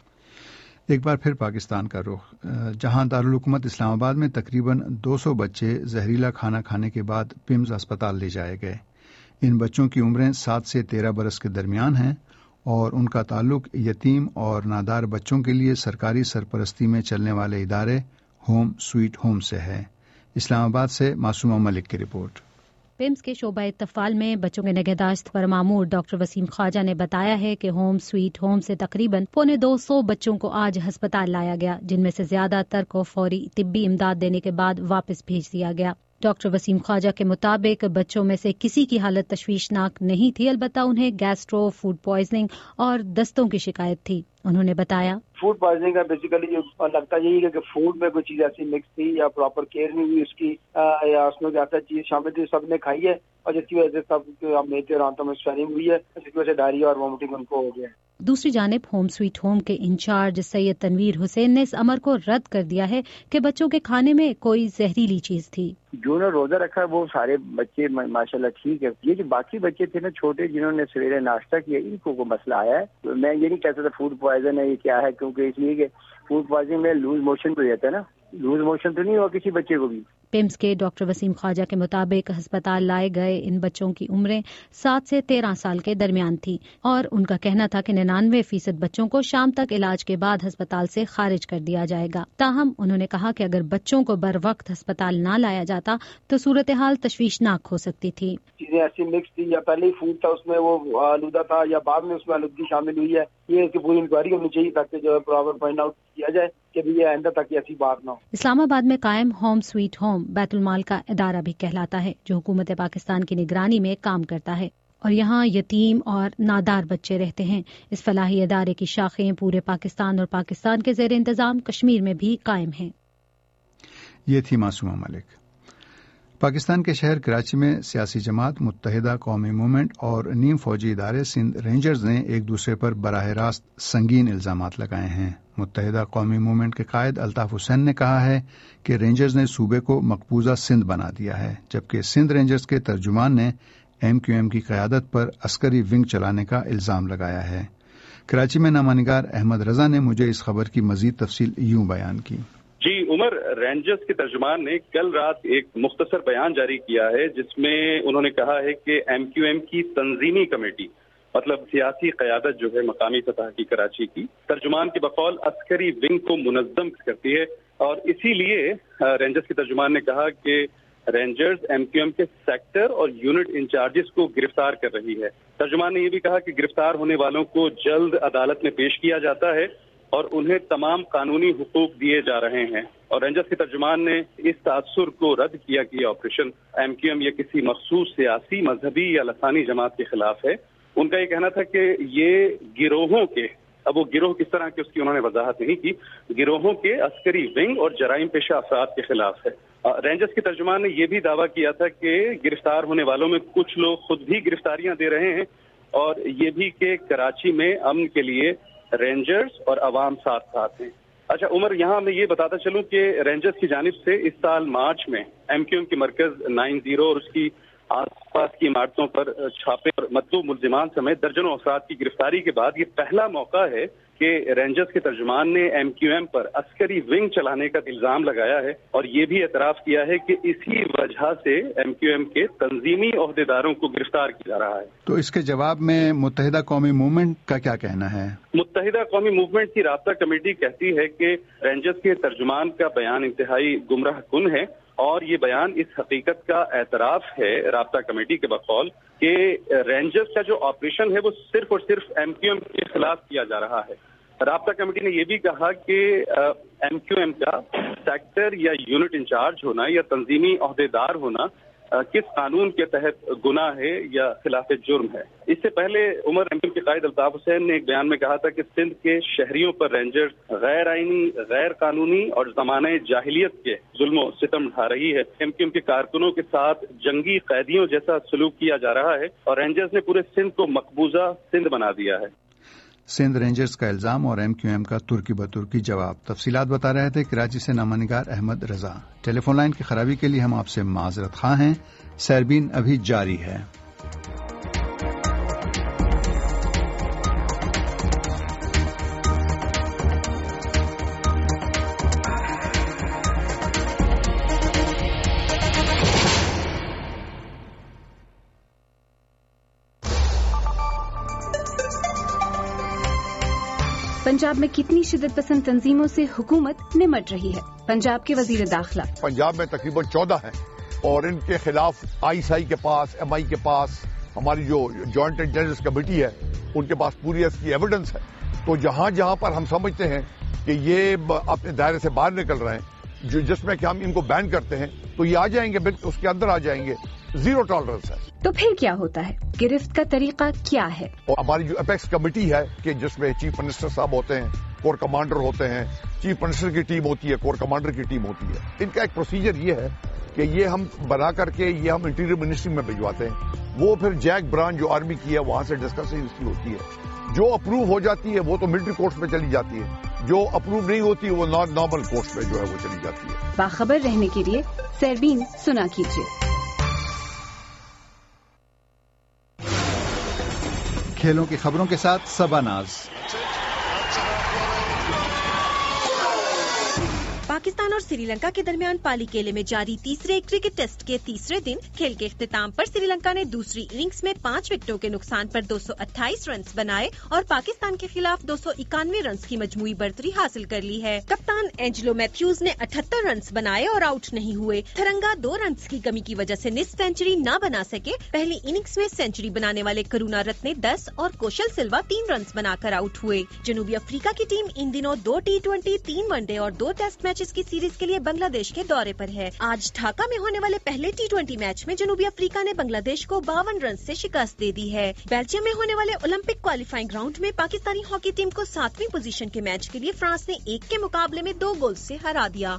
ایک بار پھر پاکستان کا رخ، جہاں دارالحکومت اسلام آباد میں تقریباً 200 بچے زہریلا کھانا کھانے کے بعد پمز اسپتال لے جائے گئے۔ ان بچوں کی عمریں 7 سے 13 برس کے درمیان ہیں اور ان کا تعلق یتیم اور نادار بچوں کے لیے سرکاری سرپرستی میں چلنے والے ادارے ہوم سویٹ ہوم سے ہے۔ اسلام آباد سے معصومہ ملک کی رپورٹ۔ پمز کے شعبہ اطفال میں بچوں کے نگہداشت پر مامور ڈاکٹر وسیم خواجہ نے بتایا ہے کہ ہوم سویٹ ہوم سے تقریباً 250 بچوں کو آج ہسپتال لایا گیا، جن میں سے زیادہ تر کو فوری طبی امداد دینے کے بعد واپس بھیج دیا گیا۔ ڈاکٹر وسیم خواجہ کے مطابق بچوں میں سے کسی کی حالت تشویشناک نہیں تھی، البتہ انہیں گیسٹرو، فوڈ پوائزننگ اور دستوں کی شکایت تھی۔ انہوں نے بتایا فوڈ پوائزننگ کا بیسیکلی لگتا یہی ہے کہ فوڈ میں کوئی چیز ایسی مکس تھی یا پراپر کیئر نہیں ہوئی اس کی، یا اس میں ایسا چیز شامل تھی سب نے کھائی ہے اور جس کی وجہ سے سب میٹھے اور آنتوں میں سویلنگ ہوئی ہے، جس کی وجہ سے ڈائریا اور وامٹنگ ان کو ہو گیا۔ دوسری جانب ہوم سویٹ ہوم کے انچارج سید تنویر حسین نے اس امر کو رد کر دیا ہے کہ بچوں کے کھانے میں کوئی زہریلی چیز تھی۔ جو نے روزہ رکھا وہ سارے بچے ماشاءاللہ ٹھیک ہے، یہ جو باقی بچے تھے نا چھوٹے جنہوں نے سویرے ناشتہ کیا، ان کو مسئلہ آیا ہے۔ میں یہ نہیں کہہ سکتا فوڈ پوائزن ہے یہ کیا ہے، کیونکہ اس لیے کہ فوڈ پوائزن میں لوز موشن تو رہتا ہے نا، لوز موشن تو نہیں ہوا کسی بچے کو بھی۔ پمز کے ڈاکٹر وسیم خواجہ کے مطابق ہسپتال لائے گئے ان بچوں کی عمریں 7 سے 13 سال کے درمیان تھی اور ان کا کہنا تھا کہ 99% بچوں کو شام تک علاج کے بعد ہسپتال سے خارج کر دیا جائے گا۔ تاہم انہوں نے کہا کہ اگر بچوں کو بر وقت ہسپتال نہ لایا جاتا تو صورتحال تشویشناک ہو سکتی تھی۔ چیزیں ایسی مکس تھی یا پہلے ہی فوڈ تھا اس میں وہ آلودہ تھا یا بعد میں اس میں آلودگی شامل ہوئی ہے، یہ اس کی پوری انکوائری ہونی چاہیے تاکہ جو ہے پراپر فائنڈ آؤٹ کیا جائے کہ یہ آئندہ تک ایسی بات نہ ہو۔ اسلام آباد میں قائم ہوم سویٹ ہوم بیت المال کا ادارہ بھی کہلاتا ہے، جو حکومت پاکستان کی نگرانی میں کام کرتا ہے اور یہاں یتیم اور نادار بچے رہتے ہیں۔ اس فلاحی ادارے کی شاخیں پورے پاکستان اور پاکستان کے زیر انتظام کشمیر میں بھی قائم ہیں۔ یہ تھی معصومہ ملک۔ پاکستان کے شہر کراچی میں سیاسی جماعت متحدہ قومی موومنٹ اور نیم فوجی ادارے سندھ رینجرز نے ایک دوسرے پر براہ راست سنگین الزامات لگائے ہیں۔ متحدہ قومی موومنٹ کے قائد الطاف حسین نے کہا ہے کہ رینجرز نے صوبے کو مقبوضہ سندھ بنا دیا ہے، جبکہ سندھ رینجرز کے ترجمان نے MQM کی قیادت پر عسکری ونگ چلانے کا الزام لگایا ہے۔ کراچی میں نامہ نگار احمد رضا نے مجھے اس خبر کی مزید تفصیل یوں بیان کی۔ جی عمر، رینجرز کے ترجمان نے کل رات ایک مختصر بیان جاری کیا ہے جس میں انہوں نے کہا ہے کہ MQM کی تنظیمی کمیٹی مطلب سیاسی قیادت جو ہے مقامی سطح کی کراچی کی، ترجمان کے بقول عسکری ونگ کو منظم کرتی ہے، اور اسی لیے رینجرز کے ترجمان نے کہا کہ رینجرز MQM کے سیکٹر اور یونٹ انچارجز کو گرفتار کر رہی ہے۔ ترجمان نے یہ بھی کہا کہ گرفتار ہونے والوں کو جلد عدالت میں پیش کیا جاتا ہے اور انہیں تمام قانونی حقوق دیے جا رہے ہیں۔ اور رینجرز کے ترجمان نے اس تاثر کو رد کیا کہ یہ آپریشن MQM یا کسی مخصوص سیاسی، مذہبی یا لسانی جماعت کے خلاف ہے۔ ان کا یہ کہنا تھا کہ یہ گروہوں کے، اب وہ گروہ کس طرح کے اس کی انہوں نے وضاحت نہیں کی، گروہوں کے عسکری ونگ اور جرائم پیشہ افراد کے خلاف ہے۔ رینجرز کے ترجمان نے یہ بھی دعویٰ کیا تھا کہ گرفتار ہونے والوں میں کچھ لوگ خود بھی گرفتاریاں دے رہے ہیں، اور یہ بھی کہ کراچی میں امن کے لیے رینجرز اور عوام ساتھ ساتھ ہیں۔ اچھا عمر، یہاں میں یہ بتاتا چلوں کہ رینجرز کی جانب سے اس سال مارچ میں MQM کے مرکز 90 اور اس کی آس پاس کی عمارتوں پر چھاپے اور مطلوب ملزمان سمیت درجنوں افراد کی گرفتاری کے بعد یہ پہلا موقع ہے کہ رینجرز کے ترجمان نے MQM پر عسکری ونگ چلانے کا الزام لگایا ہے، اور یہ بھی اعتراف کیا ہے کہ اسی وجہ سے MQM کے تنظیمی عہدیداروں کو گرفتار کیا جا رہا ہے۔ تو اس کے جواب میں متحدہ قومی موومنٹ کا کیا کہنا ہے؟ متحدہ قومی موومنٹ کی رابطہ کمیٹی کہتی ہے کہ رینجرز کے ترجمان کا بیان انتہائی گمراہ کن ہے، اور یہ بیان اس حقیقت کا اعتراف ہے رابطہ کمیٹی کے بقول کہ رینجرز کا جو آپریشن ہے وہ صرف اور صرف MQM کے خلاف کیا جا رہا ہے۔ رابطہ کمیٹی نے یہ بھی کہا کہ MQM کا سیکٹر یا یونٹ انچارج ہونا یا تنظیمی عہدیدار ہونا کس قانون کے تحت گناہ ہے یا خلاف جرم ہے. اس سے پہلے عمر ایم کے قائد الطاف حسین نے ایک بیان میں کہا تھا کہ سندھ کے شہریوں پر رینجرز غیر آئینی، غیر قانونی اور زمانۂ جاہلیت کے ظلم و ستم ڈھا رہی ہے. ایم کے کارکنوں کے ساتھ جنگی قیدیوں جیسا سلوک کیا جا رہا ہے اور رینجرز نے پورے سندھ کو مقبوضہ سندھ بنا دیا ہے. سندھ رینجرز کا الزام اور ایم کا ترکی بترکی جواب. تفصیلات بتا رہے تھے کراچی سے نامہ نگار Ahmed Raza. Telephone line کی خرابی کے لیے ہم آپ سے معذرت خواہ ہیں. سیربین ابھی جاری ہے. پنجاب میں کتنی شدت پسند تنظیموں سے حکومت نمٹ رہی ہے؟ پنجاب کے وزیر داخلہ. پنجاب میں تقریباً 14 ہیں اور ان کے خلاف ISI کے پاس، MI کے پاس، ہماری جو جوائنٹ انٹیلیجنس کمیٹی ہے ان کے پاس پوری اس کی ایویڈنس ہے. تو جہاں جہاں پر ہم سمجھتے ہیں کہ یہ اپنے دائرے سے باہر نکل رہے ہیں، جس میں کہ ہم ان کو بین کرتے ہیں تو یہ آ جائیں گے، اس کے اندر آ جائیں گے. زیرو ٹالرنس ہے. تو پھر کیا ہوتا ہے؟ گرفت کا طریقہ کیا ہے؟ اور ہماری جو اپیکس کمیٹی ہے کہ جس میں چیف منسٹر صاحب ہوتے ہیں، کور کمانڈر ہوتے ہیں، چیف منسٹر کی ٹیم ہوتی ہے، کور کمانڈر کی ٹیم ہوتی ہے. ان کا ایک پروسیجر یہ ہے کہ یہ ہم بنا کر کے یہ ہم انٹیریئر منسٹری میں بھجواتے ہیں. وہ پھر جیک برانچ جو آرمی کی ہے وہاں سے ڈسکشن اس کی ہوتی ہے. جو اپروو ہو جاتی ہے وہ تو ملٹری کورٹس میں چلی جاتی ہے، جو اپروو نہیں ہوتی وہ نارمل کورٹس میں جو ہے وہ چلی جاتی ہے. باخبر رہنے کے لیے سیربین سنا کیجیے. کھیلوں کی خبروں کے ساتھ صبا ناز. پاکستان اور سری لنکا کے درمیان پالی کیلے میں جاری تیسرے کرکٹ ٹیسٹ کے تیسرے دن کھیل کے اختتام پر سری لنکا نے دوسری اننگز میں 5 وکٹوں کے نقصان پر 228 رنز بنائے اور پاکستان کے خلاف 291 رنز کی مجموعی برتری حاصل کر لی ہے. کپتان اینجلو میتھیوز نے 78 رنز بنائے اور آؤٹ نہیں ہوئے. تھرنگا 2 رنز کی کمی کی وجہ سے نصف سینچری نہ بنا سکے. پہلی اننگز میں سینچری بنانے والے کرونا رتنے 10 اور کوشل سلوا 3 رنز بنا کر آؤٹ ہوئے. جنوبی افریقہ کی ٹیم ان دنوں 2 T20، 3 ون ڈے اور 2 ٹیسٹ میچز کی سیریز کے لیے بنگلہ دیش کے دورے پر ہے. آج ڈھاکہ میں ہونے والے پہلے T20 میچ میں جنوبی افریقہ نے بنگلہ دیش کو 52 رنز سے شکست دے دی ہے. بیلجیم میں ہونے والے اولمپک کوالیفائنگ راؤنڈ میں پاکستانی ہاکی ٹیم کو 7ویں پوزیشن کے میچ کے لیے فرانس نے 1 کے مقابلے میں 2 گولز سے ہرا دیا.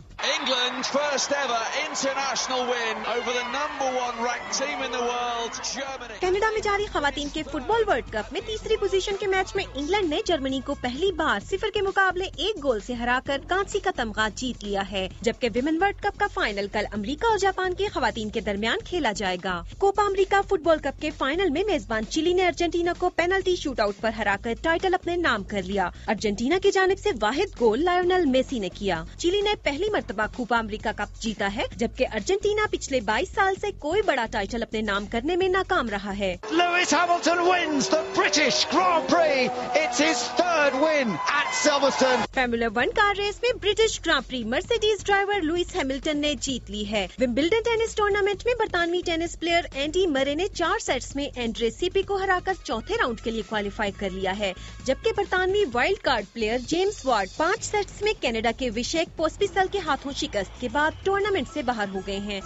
کینیڈا میں جاری خواتین کے فٹ بال ورلڈ کپ میں تیسری پوزیشن کے میچ میں انگلینڈ نے جرمنی کو پہلی بار 0 کے مقابلے 1 گول سے ہرا کر کانسی کا تمغہ جیت لیا ہے. جبکہ ویمن ورلڈ کپ کا فائنل کل امریکہ اور جاپان کی خواتین کے درمیان کھیلا جائے گا. Copa America football cup کے فائنل میں میزبان چلی نے ارجنٹینا کو پینلٹی شوٹ آؤٹ پر ہرا کر ٹائٹل اپنے نام کر لیا. ارجنٹینا کی جانب سے واحد گول لائونل میسی نے کیا. چلی نے پہلی مرتبہ کوپا امریکہ کپ جیتا ہے جبکہ ارجنٹینا پچھلے 22 سال سے کوئی بڑا ٹائٹل اپنے نام کرنے میں ناکام رہا ہے. Lewis Hamilton wins the British Grand Prix. It's his 3rd win at Silverstone. Formula 1 car race میں British grand prix Mercedes driver Lewis Hamilton نے جیت لی ہے. ومبلڈن ٹینس ٹورنامنٹ میں برطانوی ٹینس پلیئر اینڈی مرے نے 4 سیٹس میں اینڈرے سیپی کو ہرا کر چوتھے راؤنڈ کے لیے کوالیفائی کر لیا ہے. جبکہ برطانوی wild card player James Ward 5 sets میں کینیڈا کے وشیک پوسپیسل کے ہاتھوں شکست کے بعد ٹورنامنٹ سے باہر ہو گئے ہیں.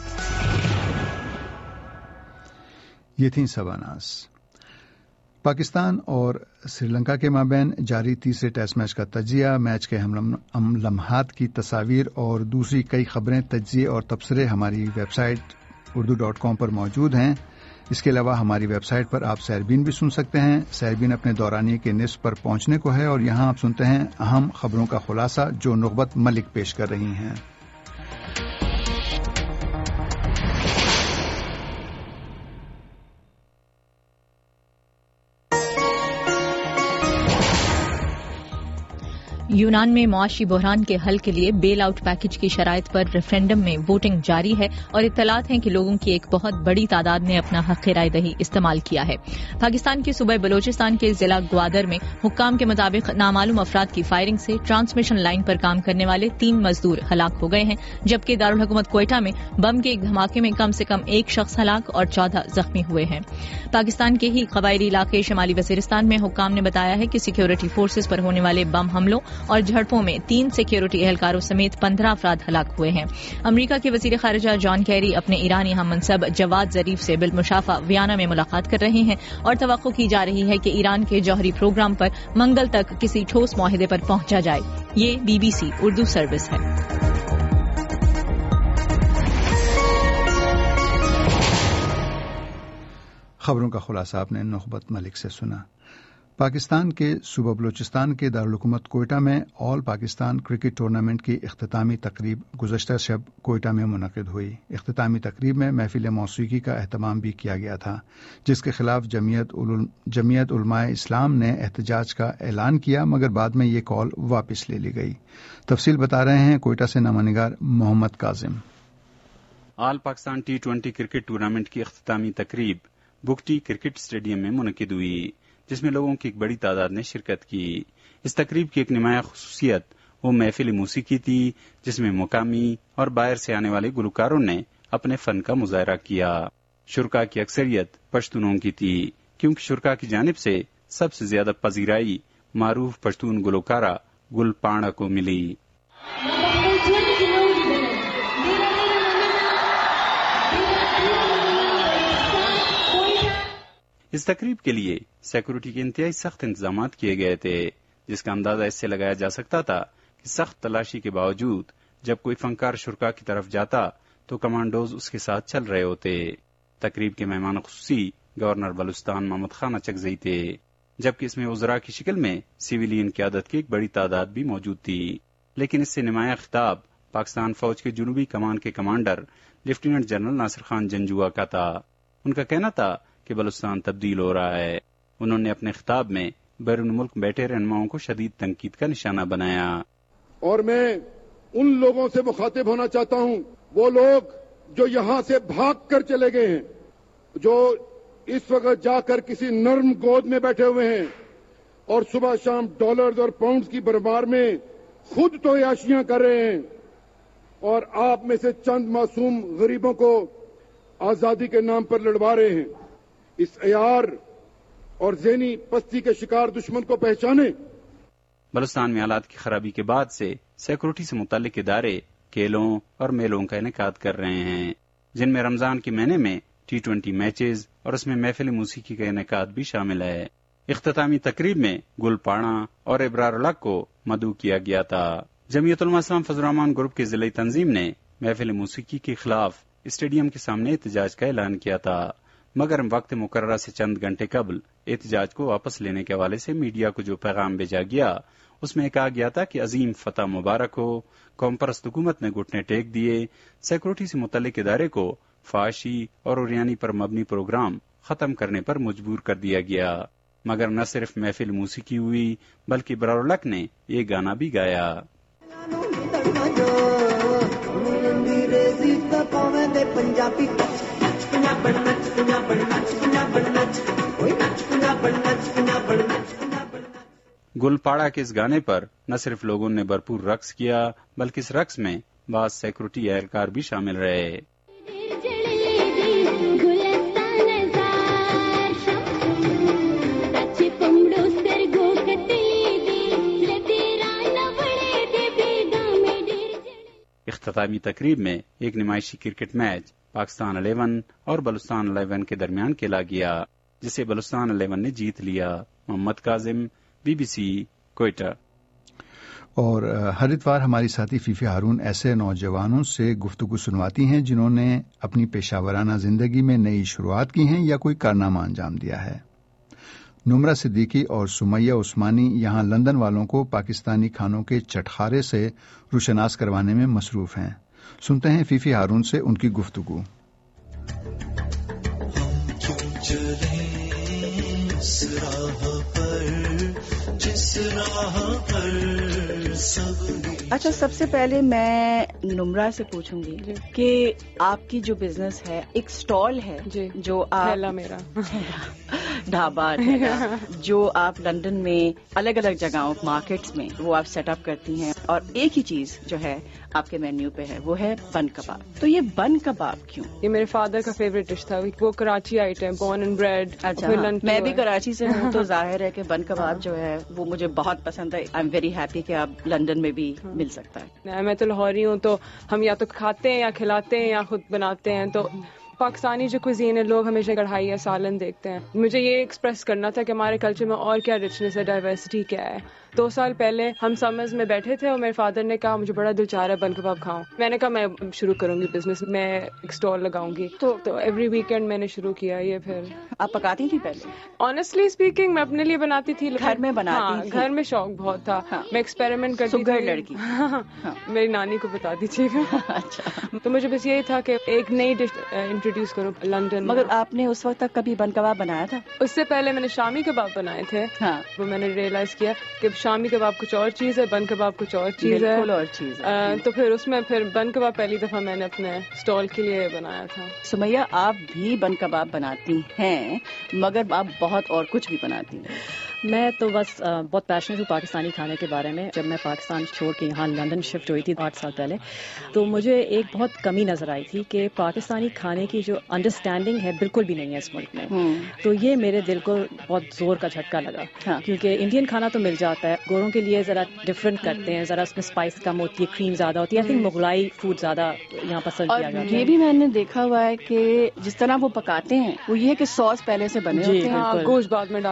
یہ تھیں سواناز. پاکستان اور سری لنکا کے مابین جاری تیسرے ٹیسٹ میچ کا تجزیہ، میچ کے ہم لمحات کی تصاویر اور دوسری کئی خبریں، تجزیے اور تبصرے ہماری ویب سائٹ urdu.com پر موجود ہیں. اس کے علاوہ ہماری ویب سائٹ پر آپ سیربین بھی سن سکتے ہیں. سیربین اپنے دورانیے کے نصف پر پہنچنے کو ہے اور یہاں آپ سنتے ہیں اہم خبروں کا خلاصہ جو نخبت ملک پیش کر رہی ہیں. یونان میں معاشی بحران کے حل کے لیے بیل آؤٹ پیکج کی شرائط پر ریفرینڈم میں ووٹنگ جاری ہے اور اطلاعات ہیں کہ لوگوں کی ایک بہت بڑی تعداد نے اپنا حق رائے دہی استعمال کیا ہے. پاکستان کے صوبہ بلوچستان کے ضلع گوادر میں حکام کے مطابق نامعلوم افراد کی فائرنگ سے ٹرانسمیشن لائن پر کام کرنے والے 3 مزدور ہلاک ہو گئے ہیں، جبکہ دارالحکومت کوئٹہ میں بم کے ایک دھماکے میں کم سے کم 1 شخص ہلاک اور 14 زخمی ہوئے ہیں. پاکستان کے ہی قبائلی علاقے شمالی وزیرستان میں حکام نے بتایا ہے کہ سیکیورٹی فورسز پر ہونے والے بم حملوں اور جھڑپوں میں 3 سیکیورٹی اہلکاروں سمیت 15 افراد ہلاک ہوئے ہیں۔ امریکہ کے وزیر خارجہ جان کیری اپنے ایرانی ہم منصب جواد ظریف سے بالمشافہ ویانا میں ملاقات کر رہے ہیں اور توقع کی جا رہی ہے کہ ایران کے جوہری پروگرام پر منگل تک کسی ٹھوس معاہدے پر پہنچا جائے۔ یہ BBC اردو سروس ہے۔ خبروں کا خلاصہ آپ نے نخبت ملک سے سنا۔ پاکستان کے صوبہ بلوچستان کے دارالحکومت کوئٹہ میں آل پاکستان کرکٹ ٹورنامنٹ کی اختتامی تقریب گزشتہ شب کوئٹہ میں منعقد ہوئی۔ اختتامی تقریب میں محفل موسیقی کا اہتمام بھی کیا گیا تھا، جس کے خلاف جمعیت علماء اسلام نے احتجاج کا اعلان کیا، مگر بعد میں یہ کال واپس لے لی گئی۔ تفصیل بتا رہے ہیں کوئٹہ سے نامہ نگار Muhammad Kazim. All Pakistan T20 cricket tournament کی اختتامی تقریب بگٹی کرکٹ اسٹیڈیم میں منعقد ہوئی، جس میں لوگوں کی ایک بڑی تعداد نے شرکت کی۔ اس تقریب کی ایک نمایاں خصوصیت وہ محفل موسیقی تھی، جس میں مقامی اور باہر سے آنے والے گلوکاروں نے اپنے فن کا مظاہرہ کیا۔ شرکاء کی اکثریت پشتونوں کی تھی، کیونکہ شرکاء کی جانب سے سب سے زیادہ پذیرائی معروف پشتون گلوکارہ گل پانڈا کو ملی۔ اس تقریب کے لیے سیکورٹی کے انتہائی سخت انتظامات کیے گئے تھے، جس کا اندازہ اس سے لگایا جا سکتا تھا کہ سخت تلاشی کے باوجود جب کوئی فنکار شرکاء کی طرف جاتا تو کمانڈوز اس کے ساتھ چل رہے ہوتے۔ تقریب کے مہمان خصوصی گورنر بلوچستان محمد خان اچکزئی تھے، جبکہ اس میں وزراء کی شکل میں سویلین قیادت کی ایک بڑی تعداد بھی موجود تھی۔ لیکن اس سے نمایاں خطاب پاکستان فوج کے جنوبی کمان کے commander lieutenant general Nasir Khan Janjua کا تھا۔ ان کا کہنا تھا کہ بلوچستان تبدیل ہو رہا ہے۔ انہوں نے اپنے خطاب میں بیرون ملک بیٹھے رہنماؤں کو شدید تنقید کا نشانہ بنایا۔ اور میں ان لوگوں سے مخاطب ہونا چاہتا ہوں، وہ لوگ جو یہاں سے بھاگ کر چلے گئے ہیں، جو اس وقت جا کر کسی نرم گود میں بیٹھے ہوئے ہیں اور صبح شام ڈالرز اور پاؤنڈز کی بربار میں خود تو عیاشیاں کر رہے ہیں، اور آپ میں سے چند معصوم غریبوں کو آزادی کے نام پر لڑوا رہے ہیں۔ اس عیار اور ذہنی پستی کے شکار دشمن کو پہچانے۔ بلوچستان میں حالات کی خرابی کے بعد سے سیکورٹی سے متعلق ادارے کھیلوں اور میلوں کا انعقاد کر رہے ہیں، جن میں رمضان کے مہینے میں T20 میچز اور اس میں محفل موسیقی کا انعقاد بھی شامل ہے۔ اختتامی تقریب میں گل پاڑا اور ابرار الحق کو مدعو کیا گیا تھا۔ جمعیت علماء اسلام فضل الرحمان گروپ کی ضلعی تنظیم نے محفل موسیقی کے خلاف اسٹیڈیم کے سامنے احتجاج کا اعلان کیا تھا، مگر وقت مقررہ سے چند گھنٹے قبل احتجاج کو واپس لینے کے حوالے سے میڈیا کو جو پیغام بھیجا گیا، اس میں کہا گیا تھا کہ عظیم فتح مبارک ہو، قوم پرست حکومت نے گھٹنے ٹیک دیے، سیکورٹی سے متعلق ادارے کو فحاشی اور عریانی پر مبنی پروگرام ختم کرنے پر مجبور کر دیا گیا۔ مگر نہ صرف محفل موسیقی ہوئی بلکہ ابرار الحق نے یہ گانا بھی گایا۔ گل پاڑا کے اس گانے پر نہ صرف لوگوں نے بھرپور رقص کیا بلکہ اس رقص میں بعض سیکورٹی اہلکار بھی شامل رہے۔ اختتامی تقریب میں ایک نمائشی کرکٹ میچ پاکستان 11 اور بلوچستان 11 کے درمیان کھیلا گیا، جسے بلوچستان 11 نے جیت لیا۔ محمد کاظم، BBC کوئٹہ۔ اور ہر اتوار ہماری ساتھی فیفی ہارون ایسے نوجوانوں سے گفتگو سنواتی ہیں جنہوں نے اپنی پیشہ ورانہ زندگی میں نئی شروعات کی ہیں یا کوئی کارنامہ انجام دیا ہے۔ نمرہ صدیقی اور سمیہ عثمانی یہاں لندن والوں کو پاکستانی کھانوں کے چٹخارے سے روشناس کروانے میں مصروف ہیں۔ سنتے ہیں فیفی ہارون سے ان کی گفتگو۔ اچھا، سب سے پہلے میں نمرہ سے پوچھوں گی کہ آپ کی جو بزنس ہے، ایک سٹال ہے جو آپ میرا ڈھابا ٹھیلا جو آپ لندن میں الگ الگ جگہوں مارکیٹس میں وہ آپ سیٹ اپ کرتی ہیں، اور ایک ہی چیز جو ہے آپ کے مینیو پہ ہے وہ ہے بن کباب. تو یہ بن کباب کیوں؟ یہ میرے فادر کا فیوریٹ ڈش تھا، وہ Karachi item bun and bread. اچھا میں بھی کراچی سے ہوں تو ظاہر ہے کہ بن کباب جو ہے وہ مجھے بہت پسند ہے. آئی ایم ویری ہیپی کہ آپ لندن میں بھی مل سکتا ہے. میں تو لاہوری ہوں، تو ہم یا تو کھاتے ہیں یا کھلاتے ہیں یا خود بناتے ہیں. تو پاکستانی جو کوزین ہے لوگ ہمیشہ کڑھائی یا سالن دیکھتے ہیں. مجھے یہ ایکسپریس کرنا تھا کہ ہمارے کلچر میں اور کیا رچنس ہے، ڈائیورسٹی کیا ہے. 2 سال پہلے ہم سمرز میں بیٹھے تھے اور میرے فادر نے کہا مجھے بڑا دل چاہ رہا ہے بن کباب کھاؤں. میں نے کہا میں شروع کروں گی بزنس، میں ایک اسٹال لگاؤں گی. تو ایوری ویکینڈ میں نے شروع کیا یہ. پھر آپ پکاتی تھی پہلے؟ آنیسٹلی اسپیکنگ میں اپنے لیے بناتی تھی، گھر میں بناتی تھی؟ گھر میں شوق بہت تھا، میں ایکسپیریمنٹ کرتی تھی. لڑکی میری نانی کو بتا دیجیے گا. اچھا. تو مجھے بس یہی تھا کہ ایک نئی ڈش انٹروڈیوس کروں لندن. مگر آپ نے اس وقت تک کبھی بن کباب بنایا تھا؟ اس سے پہلے میں نے شامی کباب بنائے تھے. وہ میں نے ریئلائز کیا کہ شامی کباب کچھ اور چیز ہے، بن کباب کچھ اور چیز ہے. بالکل اور چیز ہے. تو پھر اس میں بن کباب پہلی دفعہ میں نے اپنے اسٹال کے لیے بنایا تھا. سمیہ آپ بھی بن کباب بناتی ہیں مگر آپ بہت اور کچھ بھی بناتی ہیں. میں تو بس بہت پیشنیٹ ہوں پاکستانی کھانے کے بارے میں. جب میں پاکستان چھوڑ کے یہاں لندن شفٹ ہوئی تھی 8 سال پہلے، تو مجھے ایک بہت کمی نظر آئی تھی کہ پاکستانی کھانے کی جو انڈرسٹینڈنگ ہے بالکل بھی نہیں ہے اس ملک میں. تو یہ میرے دل کو بہت زور کا جھٹکا لگا، کیونکہ انڈین کھانا تو مل جاتا ہے، گوروں کے لیے ذرا ڈفرینٹ کرتے ہیں، ذرا اس میں اسپائس کم ہوتی ہے، کریم زیادہ ہوتی ہے. آئی تھنک مغلائی فوڈ زیادہ یہاں پسند کیا جاتا ہے. یہ بھی میں نے دیکھا ہوا ہے کہ جس طرح وہ پکاتے ہیں وہ یہ کہ سوس پہلے سے بنے ہوتے ہیں، گوشت بعد میں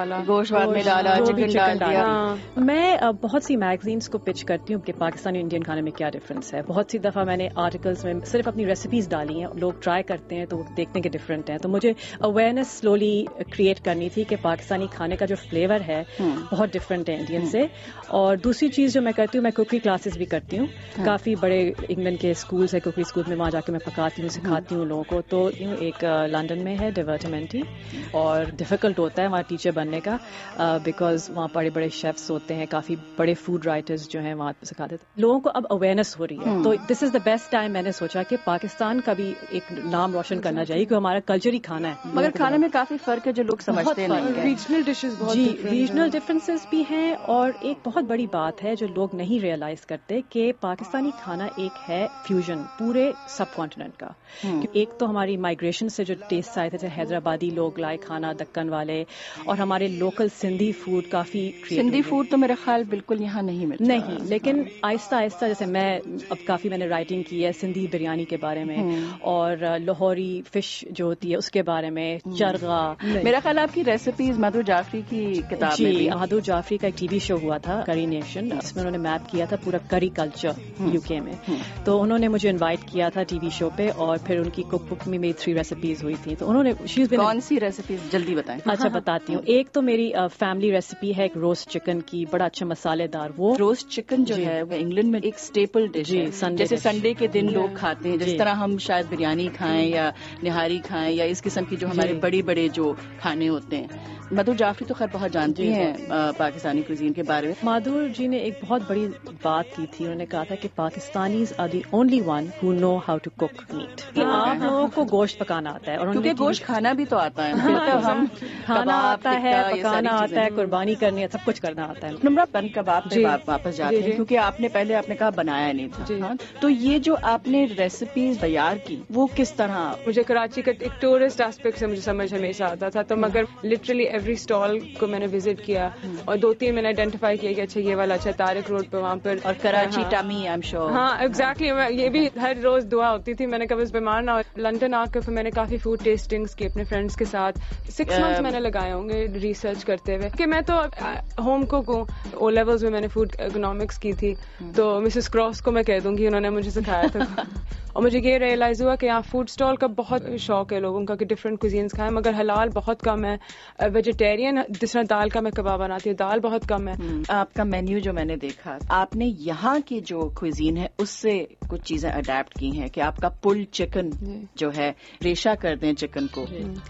ڈالا، چکن ڈالا. میں بہت سی میگزینس کو پچ کرتی ہوں کہ پاکستانی انڈین کھانے میں کیا ڈفرینس ہے. بہت سی دفعہ میں نے آرٹیکلس میں صرف اپنی ریسیپیز ڈالی ہیں، لوگ ٹرائی کرتے ہیں تو دیکھتے ہیں کہ ڈفرینٹ ہے. تو مجھے اویئرنیس سلولی کریٹ کرنی تھی کہ پاکستانی کھانے کا جو فلیور ہے بہت ڈفرینٹ ہے انڈین سے. اور دوسری چیز جو میں کرتی ہوں، میں کوکنگ کلاسز بھی کرتی ہوں. کافی بڑے انگلینڈ کے اسکولس ہے، کوکنگ اسکول میں، وہاں جا کے میں پکاتی ہوں، سکھاتی ہوں لوگوں کو. تو ایک لنڈن میں ہے ڈیورٹمنٹی، اور ڈیفیکلٹ ہوتا ہے وہاں ٹیچر بننے کا، بیکاز وہاں بڑے بڑے شیفس ہوتے ہیں، کافی بڑے فوڈ رائٹرز جو ہیں وہاں سکھاتے ہیں. لوگوں کو اب اویئرنیس ہو رہی ہے، تو دس از دا بیسٹ ٹائم. میں نے سوچا کہ پاکستان کا بھی ایک نام روشن کرنا چاہیے کہ ہمارا کلچر ہی کھانا ہے. مگر کھانے میں کافی فرق ہے جو لوگ سمجھتے نہیں ہیں. ریجنل ڈشز بہت جی ریجنل ڈفرینسز بھی ہیں. اور ایک بہت بڑی بات ہے جو لوگ نہیں ریئلائز کرتے کہ پاکستانی کھانا ایک ہے فیوژن پورے سب کانٹیننٹ کا. ایک تو ہماری مائگریشن سے جو ٹیسٹ آئے تھے، حیدرآبادی لوگ لائے کھانا، دکن والے، اور ہمارے لوکل سندھی فوڈ کافی. سندھی فوڈ تو میرا خیال بالکل یہاں نہیں ملتا. نہیں، لیکن آہستہ آہستہ جیسے میں نے رائٹنگ کی ہے سندھی بریانی کے بارے میں، اور لاہوری فش جو ہوتی ہے اس کے بارے میں، چرغا. میرا خیال آپ کی ریسیپیز مادھور جعفری کی کتاب میں بھی. مادھور جعفری کا ایک ٹی وی شو ہوا تھا کری نیشن، جس میں انہوں نے میپ کیا تھا پورا کری کلچر یو کے میں. تو انہوں نے مجھے انوائٹ کیا تھا ٹی وی شو پہ، اور پھر ان کی کک بک میں میری 3 ریسیپیز ہوئی تھی. تو انہوں نے کون سی ریسیپیز جلدی بتائیں. اچھا بتاتی ہوں. ایک تو میری فیملی ریسیپی ہے ایک روسٹ چکن کی، بڑا اچھا مسالے دار. وہ روسٹ چکن جو ہے وہ انگلینڈ میں ایک اسٹیپل ڈش ہے، جیسے سنڈے کے دن لوگ کھاتے ہیں، جس طرح ہم شاید بریانی کھائیں یا نہاری کھائیں یا اس قسم کی جو ہمارے بڑے بڑے جو کھانے ہوتے ہیں. مادھور جعفری تو خیر بہت جانتی ہیں پاکستانی کوزین کے بارے میں. مادھور جی نے ایک بہت بڑی بات کی تھی. انہوں نے کہا تھا کہ Pakistanis are the only one who know how to cook meat. آپ لوگوں کو گوشت پکانا آتا ہے، اور کیونکہ گوشت کھانا بھی تو آتا ہے. ہم کھانا آتا ہے، پکانا آتا ہے، قربانی کرنی ہے، سب کچھ کرنا آتا ہے. نمرہ بن کباب پہ واپس جاتے ہیں، کیونکہ آپ نے پہلے کہا بنایا نہیں تھا. تو یہ جو آپ نے ریسیپیز تیار کی وہ کس طرح؟ مجھے کراچی کا ایک ٹورسٹ اسپیکٹ سے مجھے سمجھ ہمیشہ آتا تھا. تو مگر لٹرلی ایوری اسٹال کو میں نے وزٹ کیا، اور 2-3 میں نے آئیڈینٹیفائی کیا کہ اچھا یہ والا اچھا طارق روڈ پہ وہاں پر. اور Karachi tummy I am sure. ہاں ایگزیکٹلی. یہ بھی ہر روز دعا ہوتی تھی. میں نے کبھی بیمار نہ ہو. لندن آ کر میں نے کافی فوڈ ٹیسٹنگس کی اپنے فرینڈس کے ساتھ. 6 months میں نے لگائے ہوں گے ریسرچ کرتے ہوئے کہ میں تو ہوم کوک ہوں. او لیولز میں میں نے فوڈ اکنامکس کی تھی، تو مسز کراس کو میں کہہ دوں گی، انہوں نے مجھے سکھایا تھا. اور مجھے یہ ریئلائز ہوا کہ یہاں فوڈ اسٹال کا بہت شوق ہے لوگوں کا کہ ڈفرینٹ کوزینس کھائیں، مگر حلال بہت کم ہے. ویجیٹیرین جس طرح دال کا میں کباب بناتی ہوں، دال بہت کم ہے. آپ کا مینیو جو میں نے دیکھا، آپ نے یہاں کی جو کوزین ہے اس سے کچھ چیزیں اڈیپٹ کی ہیں کہ آپ کا پل چکن جو ہے ریشہ کر دیں چکن کو،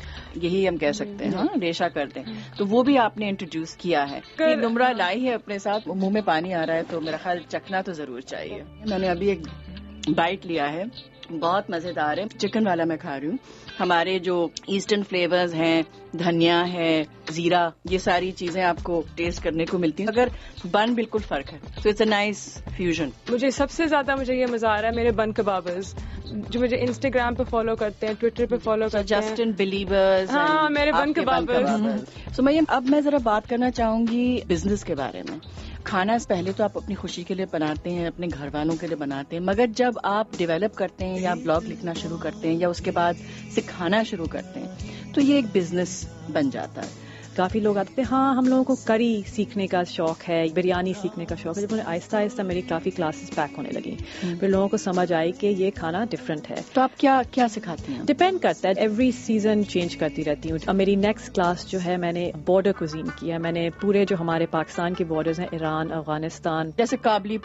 یہی ہم کہہ سکتے ہیں، ریشہ کر دیں. تو وہ بھی آپ نے انٹروڈیوس کیا ہے. نمرہ لائی ہے اپنے ساتھ، منہ میں پانی آ رہا ہے تو میرا خیال چکھنا تو ضرور چاہیے. میں نے ابھی ایک بائٹ لیا ہے بہت مزیدار ہے. چکن والا میں کھا رہی ہوں. ہمارے جو ایسٹرن فلیورز ہیں, دھنیا ہے, زیرہ, یہ ساری چیزیں آپ کو ٹیسٹ کرنے کو ملتی ہیں, اگر بن بالکل فرق ہے. تو اٹس اے نائس فیوژن. مجھے سب سے زیادہ یہ مزہ آ رہا ہے میرے بن کبابرز جو مجھے انسٹاگرام پہ فالو کرتے ہیں, ٹویٹر پہ فالو کرتے ہیں, جسٹن بلیورز. ہاں, میرے بن کبابرز. سمیہ, اب میں ذرا بات کرنا چاہوں گی بزنس کے بارے میں. کھانا پہلے تو آپ اپنی خوشی کے لیے بناتے ہیں, اپنے گھر والوں کے لیے بناتے ہیں, مگر جب آپ ڈیولپ کرتے ہیں یا بلاگ لکھنا شروع کرتے ہیں یا اس کے بعد سکھانا شروع کرتے ہیں تو یہ ایک بزنس بن جاتا ہے. کافی لوگ آتے ہیں, ہاں ہم لوگوں کو کری سیکھنے کا شوق ہے, بریانی سیکھنے کا شوق ہے. جب آہستہ آہستہ میری کافی کلاسز پیک ہونے لگی, پھر لوگوں کو سمجھ آئی کہ یہ کھانا ڈفرینٹ ہے. تو آپ کیا سکھاتی ہیں؟ ڈپینڈ کرتا ہے, ایوری سیزن چینج کرتی رہتی ہوں. اب میری نیکسٹ کلاس جو ہے میں نے بارڈر کوزین کی ہے. میں نے پورے جو ہمارے پاکستان کے بارڈرز ہیں, ایران, افغانستان, جیسے کابلی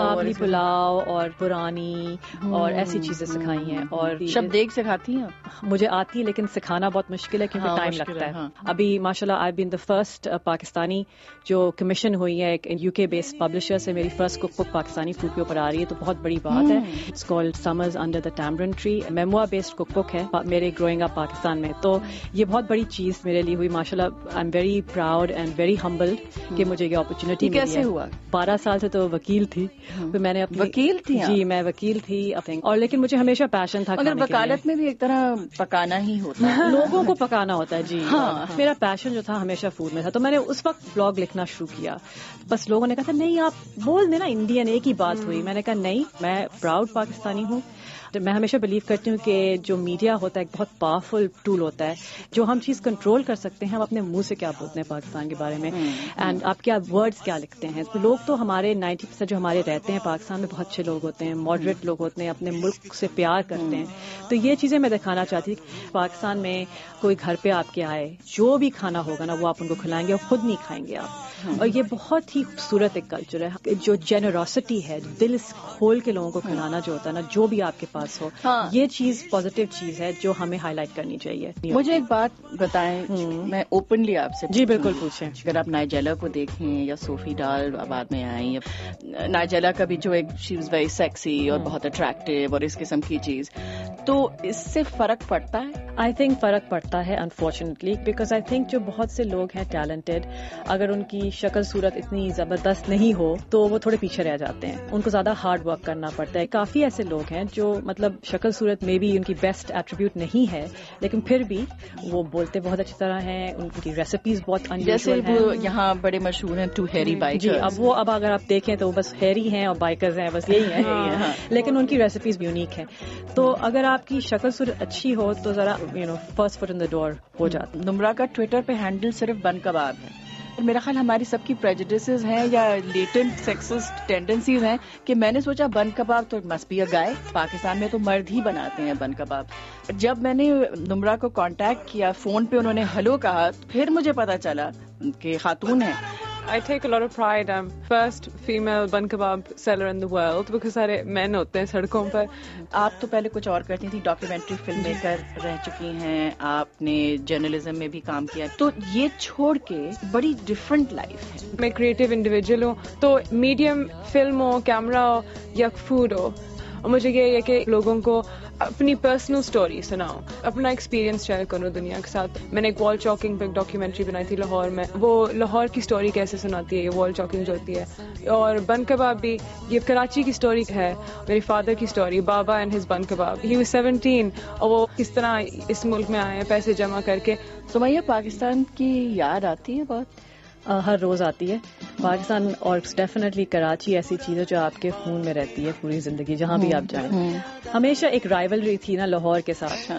پلاؤ اور پرانی اور ایسی چیزیں سکھائی ہیں. اور شب دیگ سکھاتی ہیں؟ مجھے آتی ہے لیکن سکھانا بہت مشکل ہے کیونکہ ٹائم لگتا ہے. ابھی ماشاء اللہ آئی بین دا فرسٹ پاکستانی جو کمیشن ہوئی ہے ایک یو کے بیسڈ پبلشر سے, میری first cook book Pakistani food کے اوپر آ رہی ہے, تو بہت بڑی بات ہے. It's called summers under the tamarind tree. Memoir based cook book ہے میرے گروئنگ اپ پاکستان میں. تو یہ بہت بڑی چیز میرے لیے ہوئی. ماشاء اللہ I am very proud and very humbled کہ مجھے یہ اپرچونٹی ملی. کیسے ہوا؟ 12 سال سے تو وکیل تھی. پھر میں نے وکیل تھی؟ جی میں وکیل تھی اور لیکن مجھے ہمیشہ پیشن تھا. مگر وکالت میں بھی ایک طرح پکانا ہی ہوتا ہے, لوگوں کو پکانا ہوتا ہے. جی میرا پیشن جو تھا ہمیشہ فوڈ میں تھا. تو میں نے اس وقت بلاگ لکھنا شروع کیا. بس لوگوں نے کہا تھا نہیں آپ بول دینا انڈین, ایک ہی بات ہوئی. میں نے کہا نہیں, میں پراؤڈ پاکستانی ہوں. میں ہمیشہ بلیو کرتی ہوں کہ جو میڈیا ہوتا ہے ایک بہت پاورفل ٹول ہوتا ہے. جو ہم چیز کنٹرول کر سکتے ہیں ہم اپنے منہ سے کیا بولتے ہیں پاکستان کے بارے میں, اینڈ آپ کیا ورڈز کیا لکھتے ہیں. لوگ تو ہمارے 90% جو ہمارے رہتے ہیں پاکستان میں بہت اچھے لوگ ہوتے ہیں, ماڈریٹ لوگ ہوتے ہیں, اپنے ملک سے پیار کرتے ہیں. تو یہ چیزیں میں دکھانا چاہتی ہوں. پاکستان میں کوئی گھر پہ آپ کے آئے, جو بھی کھانا ہوگا نا وہ آپ ان کو کھلائیں گے اور خود نہیں کھائیں گے آپ. اور یہ بہت ہی خوبصورت ایک کلچر ہے, جو جنروسٹی ہے, دل کھول کے لوگوں کو کھلانا جو ہوتا ہے نا, جو بھی آپ کے پاس ہو, یہ چیز پازیٹیو چیز ہے جو ہمیں ہائی لائٹ کرنی چاہیے. مجھے ایک بات بتائیں, میں اوپنلی آپ سے. جی بالکل پوچھیں. اگر آپ نائجیلا کو دیکھیں یا صوفی ڈال بعد میں آئیں, نائجیلا کا بھی جو ایک شی واز ویری سیکسی اور بہت اٹریکٹیو اور اس قسم کی چیز, تو اس سے فرق پڑتا ہے؟ آئی تھنک فرق پڑتا ہے انفارچونیٹلی, بیکاز آئی تھنک جو بہت سے لوگ ہیں ٹیلنٹڈ, اگر ان کی شکل صورت اتنی زبردست نہیں ہو تو وہ تھوڑے پیچھے رہ جاتے ہیں. ان کو زیادہ ہارڈ ورک کرنا پڑتا ہے. کافی ایسے لوگ ہیں جو مطلب شکل صورت میں بھی ان کی بیسٹ ایٹریبیوٹ نہیں ہے, لیکن پھر بھی وہ بولتے بہت اچھی طرح ہیں, ان کی ریسیپیز بہت جیسے وہ یہاں بڑے مشہور ہیں ٹو ہیری بائکرز. جی اب اگر آپ دیکھیں تو بس ہیری ہیں اور بائکرز ہیں, بس یہی ہیں, لیکن ان کی ریسیپیز بھی یونیک ہیں. تو اگر آپ کی شکل صورت اچھی ہو تو ذرا فرسٹ فٹ ان دا ڈور ہو جاتا. نمرا کا ٹویٹر پہ ہینڈل صرف بن کباب ہے. میرا خیال ہماری سب کی پریجوڈسز ہیں یا لیٹنٹ سیکسسٹ ٹینڈنسیز ہیں کہ میں نے سوچا بن کباب تو must be a guy, Pakistan میں تو مرد ہی بناتے ہیں بن کباب. جب میں نے نمرا کو کانٹیکٹ کیا, فون پہ انہوں نے ہلو کہا, پھر مجھے پتا چلا کہ خاتون ہیں. I take a lot of pride. I'm first female bun kebab seller in the world because سارے men ہوتے ہیں سڑکوں پر. آپ تو پہلے کچھ اور کرتی تھی, ڈاکیومنٹری فلم میکر رہ چکی ہیں, آپ نے جرنلزم میں بھی کام کیا, تو یہ چھوڑ کے بڑی ڈفرنٹ لائف ہے. میں کریٹو انڈیویجول ہوں, تو میڈیم فلم ہو, کیمرہ ہو یا فوڈ ہو, اور مجھے یہ ہے کہ لوگوں کو اپنی پرسنل سٹوری سناؤ, اپنا ایکسپیرینس شیئر کروں دنیا کے ساتھ. میں نے ایک وال چاکنگ پہ ایک ڈاکیومنٹری بنائی تھی لاہور میں, وہ لاہور کی سٹوری کیسے سناتی ہے یہ وال چاکنگ جو ہوتی ہے. اور بن کباب بھی یہ کراچی کی سٹوری ہے, میری فادر کی سٹوری, بابا and his bun kebab. He was 17 اور وہ کس طرح اس ملک میں آئے ہیں پیسے جمع کر کے. سمیہ, پاکستان کی یاد آتی ہے بہت؟ ہر روز آتی ہے پاکستان, اور ڈیفینیٹلی کراچی ایسی چیز ہے جو آپ کے خون میں رہتی ہے پوری زندگی, جہاں بھی آپ جائیں. ہمیشہ ایک رائیولری تھی نا لاہور کے ساتھ,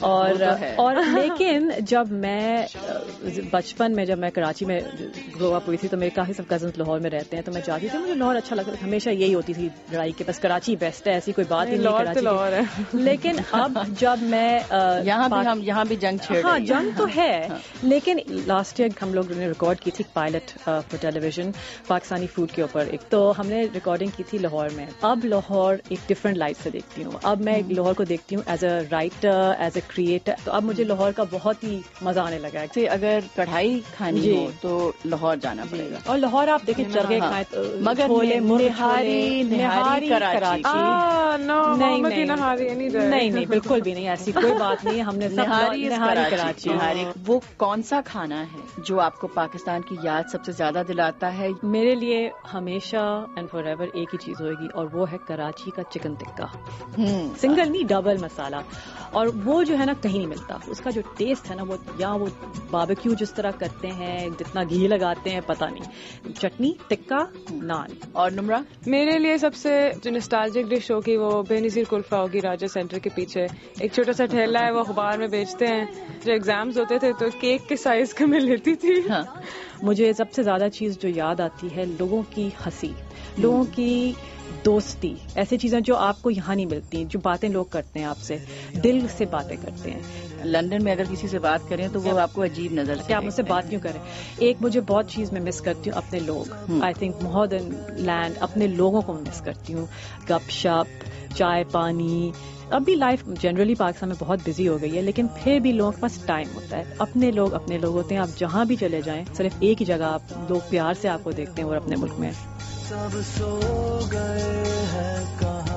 اور لیکن جب میں بچپن میں جب میں کراچی میں گرو اپ ہوئی تھی تو میرے کافی سب کزنس لاہور میں رہتے ہیں, تو میں جاتی تھی, مجھے لاہور اچھا لگتا تھا. ہمیشہ یہی ہوتی تھی لڑائی کے, بس کراچی بیسٹ ہے, ایسی کوئی بات ہی نہیں کراچی. لیکن اب جب میں یہاں بھی جنگ چھیڑ, ہاں جنگ تو ہے, لیکن لاسٹ ایئر ہم لوگ نے ریکارڈ کی تھی pilot for television Pakistani food کے اوپر. ایک تو ہم نے ریکارڈنگ کی تھی لاہور میں. اب لاہور ایک ڈفرینٹ لائٹ سے دیکھتی ہوں. اب میں لاہور کو دیکھتی ہوں as a writer, as a creator. تو اب مجھے لاہور کا بہت ہی مزہ آنے لگا ہے. اگر کڑھائی کھانی ہو تو لاہور جانا پڑے گا. اور لاہور آپ دیکھیں چرگے کھائیں, مگر نہاری کراچی نہیں بالکل بھی نہیں, ایسی کوئی بات نہیں ہے. ہم نے نہاری کراچی. وہ کون سا کھانا ہے جو آپ کو پاکستان کی یاد سب سے زیادہ دلاتا ہے؟ میرے لیے ہمیشہ اینڈ فار ایور ایک ہی چیز ہوئے گی, اور وہ ہے کراچی کا چکن ٹکا. سنگل نہیں, ڈبل مسالہ. اور وہ جو ہے نا کہیں نہیں ملتا. اس کا جو ٹیسٹ ہے نا, وہ یا وہ باربیکیو جس طرح کرتے ہیں, جتنا گھی لگاتے ہیں پتہ نہیں. چٹنی, ٹکا, نان. اور نمرہ؟ میرے لیے سب سے جو نسٹالجک ڈش ہوگی وہ بے نظیر کلفہ ہوگی. راجا سینٹر کے پیچھے ایک چھوٹا سا ٹھیلا ہے, وہ اخبار میں بیچتے ہیں. جو ایگزامز ہوتے تھے تو کیک کے سائز کا میں لیتی تھی. مجھے سب سے زیادہ چیز جو یاد آتی ہے لوگوں کی ہنسی, لوگوں کی دوستی, ایسی چیزیں جو آپ کو یہاں نہیں ملتی, جو باتیں لوگ کرتے ہیں آپ سے, دل سے باتیں کرتے ہیں. لندن میں اگر کسی سے بات کریں تو وہ آپ کو عجیب نظر سے, کہ آپ مجھ سے بات کیوں کریں. ایک مجھے بہت چیز میں مس کرتی ہوں, اپنے لوگ. I think more then land, اپنے لوگوں کو مس کرتی ہوں. گپ شپ, چائے پانی. اب بھی لائف جنرلی پاکستان میں بہت بزی ہو گئی ہے, لیکن پھر بھی لوگوں کے پاس ٹائم ہوتا ہے. اپنے لوگ ہوتے ہیں. آپ جہاں بھی چلے جائیں, صرف ایک ہی جگہ آپ لوگ پیار سے آپ کو دیکھتے ہیں, اور اپنے ملک میں. سب سو گئے ہیں کہاں.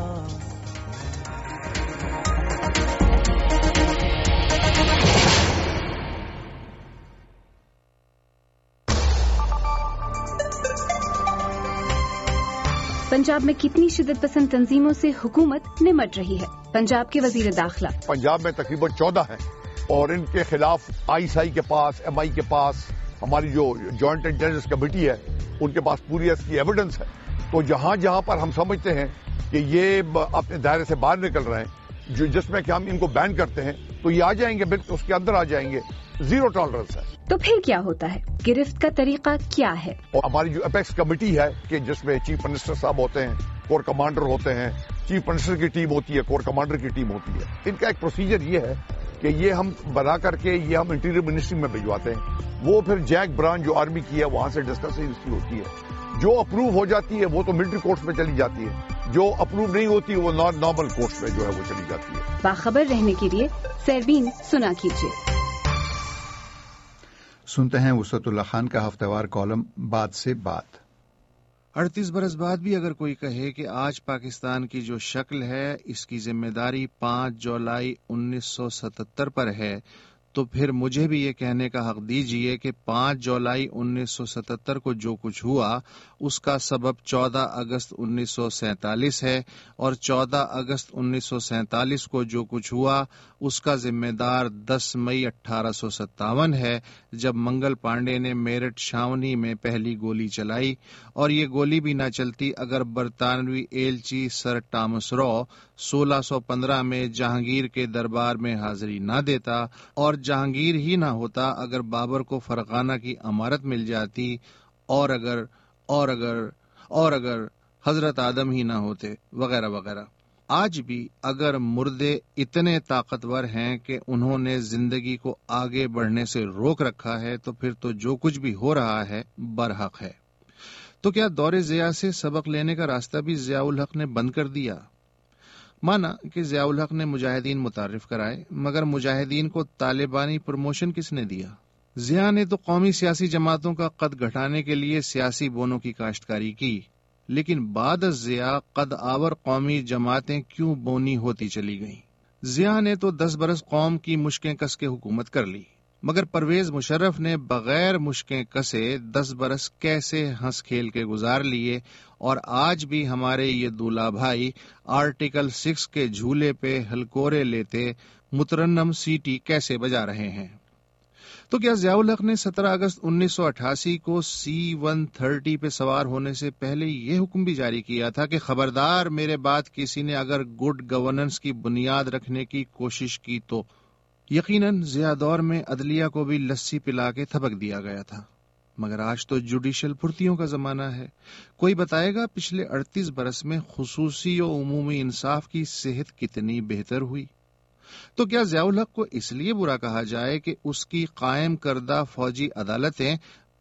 پنجاب میں کتنی شدت پسند تنظیموں سے حکومت نمٹ رہی ہے؟ پنجاب کے وزیر داخلہ. پنجاب میں تقریباً 14 ہیں, اور ان کے خلاف ISI کے پاس, MI کے پاس, ہماری جو جوائنٹ انٹیلیجنس کمیٹی ہے ان کے پاس پوری اس کی ایویڈنس ہے. تو جہاں جہاں پر ہم سمجھتے ہیں کہ یہ اپنے دائرے سے باہر نکل رہے ہیں, جس میں کہ ہم ان کو بین کرتے ہیں, تو یہ آ جائیں گے, بالکل اس کے اندر آ جائیں گے. زیرو ٹالرنس ہے. تو پھر کیا ہوتا ہے؟ گرفت کا طریقہ کیا ہے؟ اور ہماری جو اپیکس کمیٹی ہے کہ جس میں چیف منسٹر صاحب ہوتے ہیں, کور کمانڈر ہوتے ہیں, چیف منسٹر کی ٹیم ہوتی ہے, کور کمانڈر کی ٹیم ہوتی ہے. ان کا ایک پروسیجر یہ ہے کہ یہ ہم بنا کر کے یہ ہم انٹیریئر منسٹری میں بھجواتے ہیں. وہ پھر جیک برانچ جو آرمی کی ہے وہاں سے ڈسکشن اس کی ہوتی ہے. جو اپروو ہو جاتی ہے وہ تو ملٹری کورٹس میں چلی جاتی ہے, جو اپروو نہیں ہوتی وہ نارمل کورٹس میں جو ہے وہ چلی جاتی ہے. باخبر رہنے کے لیے سیربین سنا کیجیے. سنتے ہیں وسعت اللہ خان کا ہفتہ وار کالم بات سے بات. 38 برس بعد بھی اگر کوئی کہے کہ آج پاکستان کی جو شکل ہے اس کی ذمہ داری 5 جولائی 1977 پر ہے, تو پھر مجھے بھی یہ کہنے کا حق دیجئے کہ 5 جولائی 1977 کو جو کچھ ہوا اس کا سبب 14 اگست 1947 ہے, اور 14 اگست 1947 کو جو کچھ ہوا اس کا ذمہ دار 10 مئی 1857 ہے, جب منگل پانڈے نے میرٹھ چھاونی میں پہلی گولی چلائی. اور یہ گولی بھی نہ چلتی اگر برطانوی ایلچی سر ٹامس رو 1615 میں جہانگیر کے دربار میں حاضری نہ دیتا, اور جہانگیر ہی نہ ہوتا اگر بابر کو فرغانہ کی امارت مل جاتی, اور اگر حضرت آدم ہی نہ ہوتے, وغیرہ وغیرہ. آج بھی اگر مردے اتنے طاقتور ہیں کہ انہوں نے زندگی کو آگے بڑھنے سے روک رکھا ہے, تو پھر تو جو کچھ بھی ہو رہا ہے برحق ہے. تو کیا دور ضیاء سے سبق لینے کا راستہ بھی ضیاء الحق نے بند کر دیا؟ مانا کہ ضیاء الحق نے مجاہدین متعارف کرائے, مگر مجاہدین کو طالبانی پروموشن کس نے دیا؟ ضیاء نے تو قومی سیاسی جماعتوں کا قد گھٹانے کے لیے سیاسی بونوں کی کاشتکاری کی, لیکن بعد از ضیاء قد آور قومی جماعتیں کیوں بونی ہوتی چلی گئیں؟ ضیاء نے تو 10 برس قوم کی مشکیں کس کے حکومت کر لی, مگر پرویز مشرف نے بغیر مشکیں کسے 10 برس کیسے ہنس کھیل کے گزار لیے, اور آج بھی ہمارے یہ دولہا بھائی آرٹیکل 6 کے جھولے پہ ہلکورے لیتے مترنم سیٹی کیسے بجا رہے ہیں؟ تو کیا ضیاء الحق نے 17 اگست 1988 کو C-130 پہ سوار ہونے سے پہلے یہ حکم بھی جاری کیا تھا کہ خبردار میرے بعد کسی نے اگر گڈ گورننس کی بنیاد رکھنے کی کوشش کی تو؟ یقیناً ضیاء دور میں عدلیہ کو بھی لسی پلا کے تھپک دیا گیا تھا, مگر آج تو جوڈیشل پھرتیوں کا زمانہ ہے. کوئی بتائے گا پچھلے 38 برس میں خصوصی و عمومی انصاف کی صحت کتنی بہتر ہوئی؟ تو کیا ضیاء الحق کو اس لیے برا کہا جائے کہ اس کی قائم کردہ فوجی عدالتیں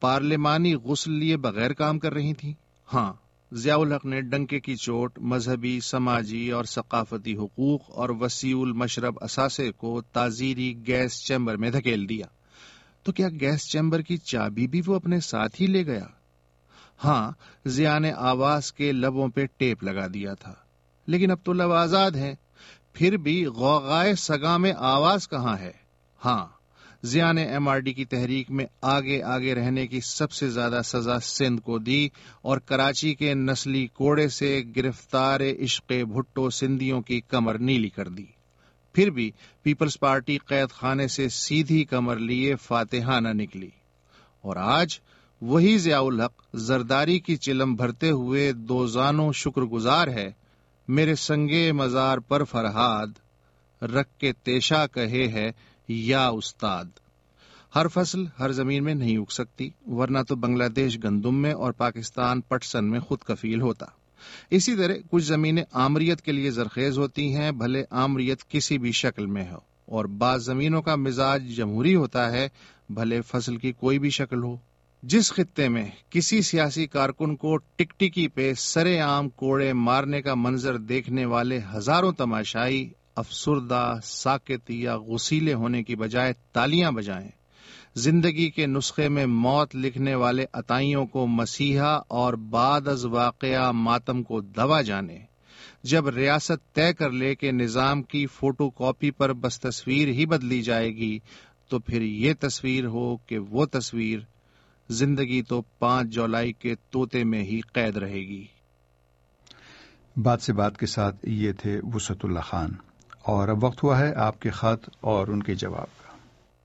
پارلیمانی غسل لیے بغیر کام کر رہی تھیں؟ ہاں، ضیاء الحق نے ڈنکے کی چوٹ مذہبی، سماجی اور ثقافتی حقوق اور وسیع المشرب اثاثے کو تعزیری گیس چیمبر میں دھکیل دیا۔ تو کیا گیس چیمبر کی چابی بھی وہ اپنے ساتھ ہی لے گیا؟ ہاں، ضیاء نے آواز کے لبوں پہ ٹیپ لگا دیا تھا، لیکن اب تو لب آزاد ہیں، پھر بھی غوغائے سگاں میں آواز کہاں ہے؟ ہاں، ضیاء نے MRD کی تحریک میں آگے رہنے کی سب سے زیادہ سزا سندھ کو دی اور کراچی کے نسلی کوڑے سے گرفتار عشق بھٹو سندھیوں کی کمر نیلی کر دی۔ پھر بھی پیپلز پارٹی قید خانے سے سیدھی کمر لیے فاتحانہ نکلی، اور آج وہی ضیاء الحق زرداری کی چلم بھرتے ہوئے دوزانوں شکر گزار ہے، میرے سنگے مزار پر فرہاد رکھ کے تیشا کہے ہے یا استاد۔ ہر فصل ہر زمین میں نہیں اگ سکتی، ورنہ تو بنگلہ دیش گندم میں اور پاکستان پٹسن میں خود کفیل ہوتا۔ اسی طرح کچھ زمینیں آمریت کے لیے زرخیز ہوتی ہیں، بھلے آمریت کسی بھی شکل میں ہو، اور بعض زمینوں کا مزاج جمہوری ہوتا ہے، بھلے فصل کی کوئی بھی شکل ہو۔ جس خطے میں کسی سیاسی کارکن کو ٹکٹکی پہ سرے عام کوڑے مارنے کا منظر دیکھنے والے ہزاروں تماشائی افسردہ، ساکت یا غسیلے ہونے کی بجائے تالیاں بجائیں، زندگی کے نسخے میں موت لکھنے والے عطائیوں کو مسیحا اور بعد از واقعہ ماتم کو دوا جانے، جب ریاست طے کر لے کہ نظام کی فوٹو کاپی پر بس تصویر ہی بدلی جائے گی، تو پھر یہ تصویر ہو کہ وہ تصویر، زندگی تو 5 جولائی کے طوطے میں ہی قید رہے گی۔ بات سے بات کے ساتھ یہ تھے وسعت اللہ خان، اور اب وقت ہوا ہے آپ کے خط اور ان کے جواب کا۔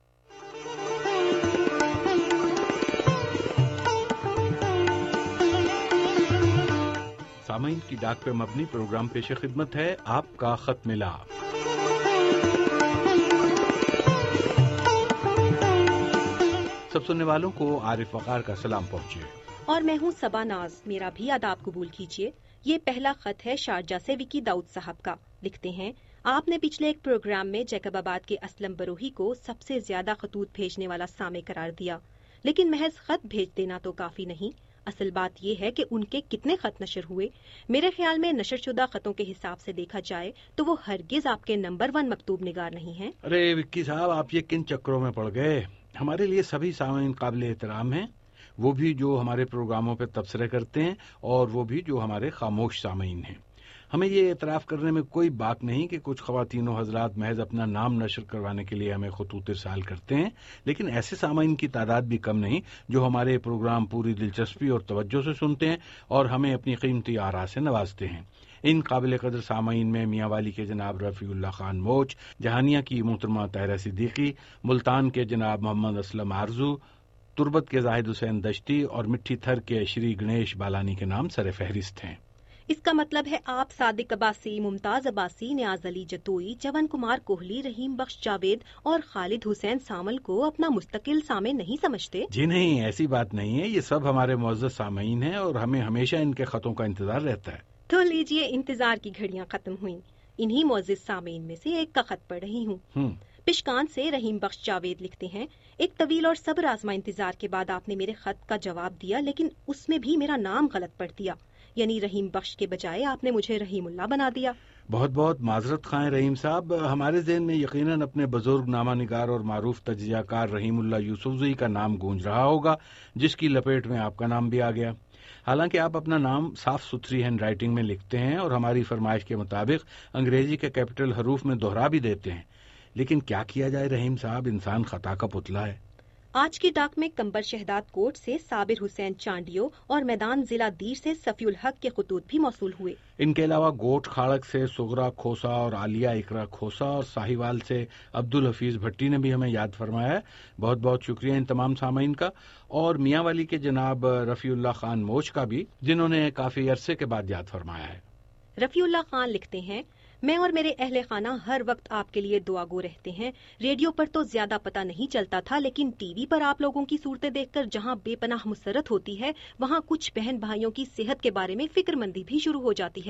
سامعین کی ڈاک پہ مبنی پروگرام پیش خدمت ہے آپ کا خط ملا۔ سب سننے والوں کو عارف وقار کا سلام پہنچے، اور میں ہوں صبا ناز، میرا بھی آداب قبول کیجیے۔ یہ پہلا خط ہے شارجہ سے وکی داؤد صاحب کا۔ لکھتے ہیں، آپ نے پچھلے ایک پروگرام میں جیکب آباد کے اسلم بروہی کو سب سے زیادہ خطوط بھیجنے والا سامع قرار دیا، لیکن محض خط بھیج دینا تو کافی نہیں، اصل بات یہ ہے کہ ان کے کتنے خط نشر ہوئے۔ میرے خیال میں نشر شدہ خطوں کے حساب سے دیکھا جائے تو وہ ہرگز آپ کے نمبر 1 مکتوب نگار نہیں ہیں۔ ارے وکی صاحب، آپ یہ کن چکروں میں پڑ گئے؟ ہمارے لیے سبھی سامعین قابل احترام ہیں، وہ بھی جو ہمارے پروگراموں پہ تبصرے کرتے ہیں اور وہ بھی جو ہمارے خاموش سامعین ہیں۔ ہمیں یہ اعتراف کرنے میں کوئی بات نہیں کہ کچھ خواتین و حضرات محض اپنا نام نشر کروانے کے لیے ہمیں خطوط ارسال کرتے ہیں، لیکن ایسے سامعین کی تعداد بھی کم نہیں جو ہمارے پروگرام پوری دلچسپی اور توجہ سے سنتے ہیں اور ہمیں اپنی قیمتی آراء سے نوازتے ہیں۔ ان قابل قدر سامعین میں میاں والی کے جناب رفیع اللہ خان موچ، جہانیہ کی محترمہ طاہرہ صدیقی، ملتان کے جناب محمد اسلم آرزو، تربت کے زاہد حسین دشتی اور مٹھی تھر کے شری گنیش بالانی کے نام سر فہرست ہیں۔ اس کا مطلب ہے آپ صادق عباسی، ممتاز عباسی، نیاز علی جتوئی، جون کمار کوہلی، رحیم بخش جاوید اور خالد حسین سامل کو اپنا مستقل سامع نہیں سمجھتے؟ جی نہیں، ایسی بات نہیں ہے، یہ سب ہمارے معزز سامعین ہیں اور ہمیں ہمیشہ ان کے خطوں کا انتظار رہتا ہے۔ تو لیجئے، انتظار کی گھڑیاں ختم ہوئیں، انہی معزز سامعین میں سے ایک کا خط پڑھ رہی ہوں۔ پشکان سے رحیم بخش جاوید لکھتے ہیں، ایک طویل اور صبر آزما انتظار کے بعد آپ نے میرے خط کا جواب دیا، لیکن اس میں بھی میرا نام غلط پڑھ دیا، یعنی رحیم بخش کے بجائے آپ نے مجھے رحیم اللہ بنا دیا۔ بہت بہت معذرت خواہ رحیم صاحب، ہمارے ذہن میں یقیناً اپنے بزرگ نامہ نگار اور معروف تجزیہ کار رحیم اللہ یوسفزئی کا نام گونج رہا ہوگا، جس کی لپیٹ میں آپ کا نام بھی آ گیا۔ حالانکہ آپ اپنا نام صاف ستھری ہینڈ رائٹنگ میں لکھتے ہیں اور ہماری فرمائش کے مطابق انگریزی کے کیپٹل حروف میں دوہرا بھی دیتے ہیں، لیکن کیا کیا جائے رحیم صاحب، انسان خطا کا پتلا ہے۔ آج کی ڈاک میں کمبر شہداد کوٹ سے صابر حسین چانڈیو اور میدان ضلع دیر سے صفی الحق کے خطوط بھی موصول ہوئے۔ ان کے علاوہ گوٹ کھاڑک سے سغرا کھوسا اور عالیہ اقرا کھوسا اور ساہیوال سے عبد الحفیظ بھٹی نے بھی ہمیں یاد فرمایا ہے۔ بہت بہت شکریہ ان تمام سامعین کا، اور میاں والی کے جناب رفیع اللہ خان موچ کا بھی، جنہوں نے کافی عرصے کے بعد یاد فرمایا ہے۔ رفیع اللہ خان لکھتے ہیں، میں اور میرے اہل خانہ ہر وقت آپ کے لیے دعا گو رہتے ہیں۔ ریڈیو پر تو زیادہ پتہ نہیں چلتا تھا، لیکن ٹی وی پر آپ لوگوں کی صورتیں دیکھ کر جہاں بے پناہ مسرت ہوتی ہے، وہاں کچھ بہن بھائیوں کی صحت کے بارے میں فکر مندی بھی شروع ہو جاتی ہے۔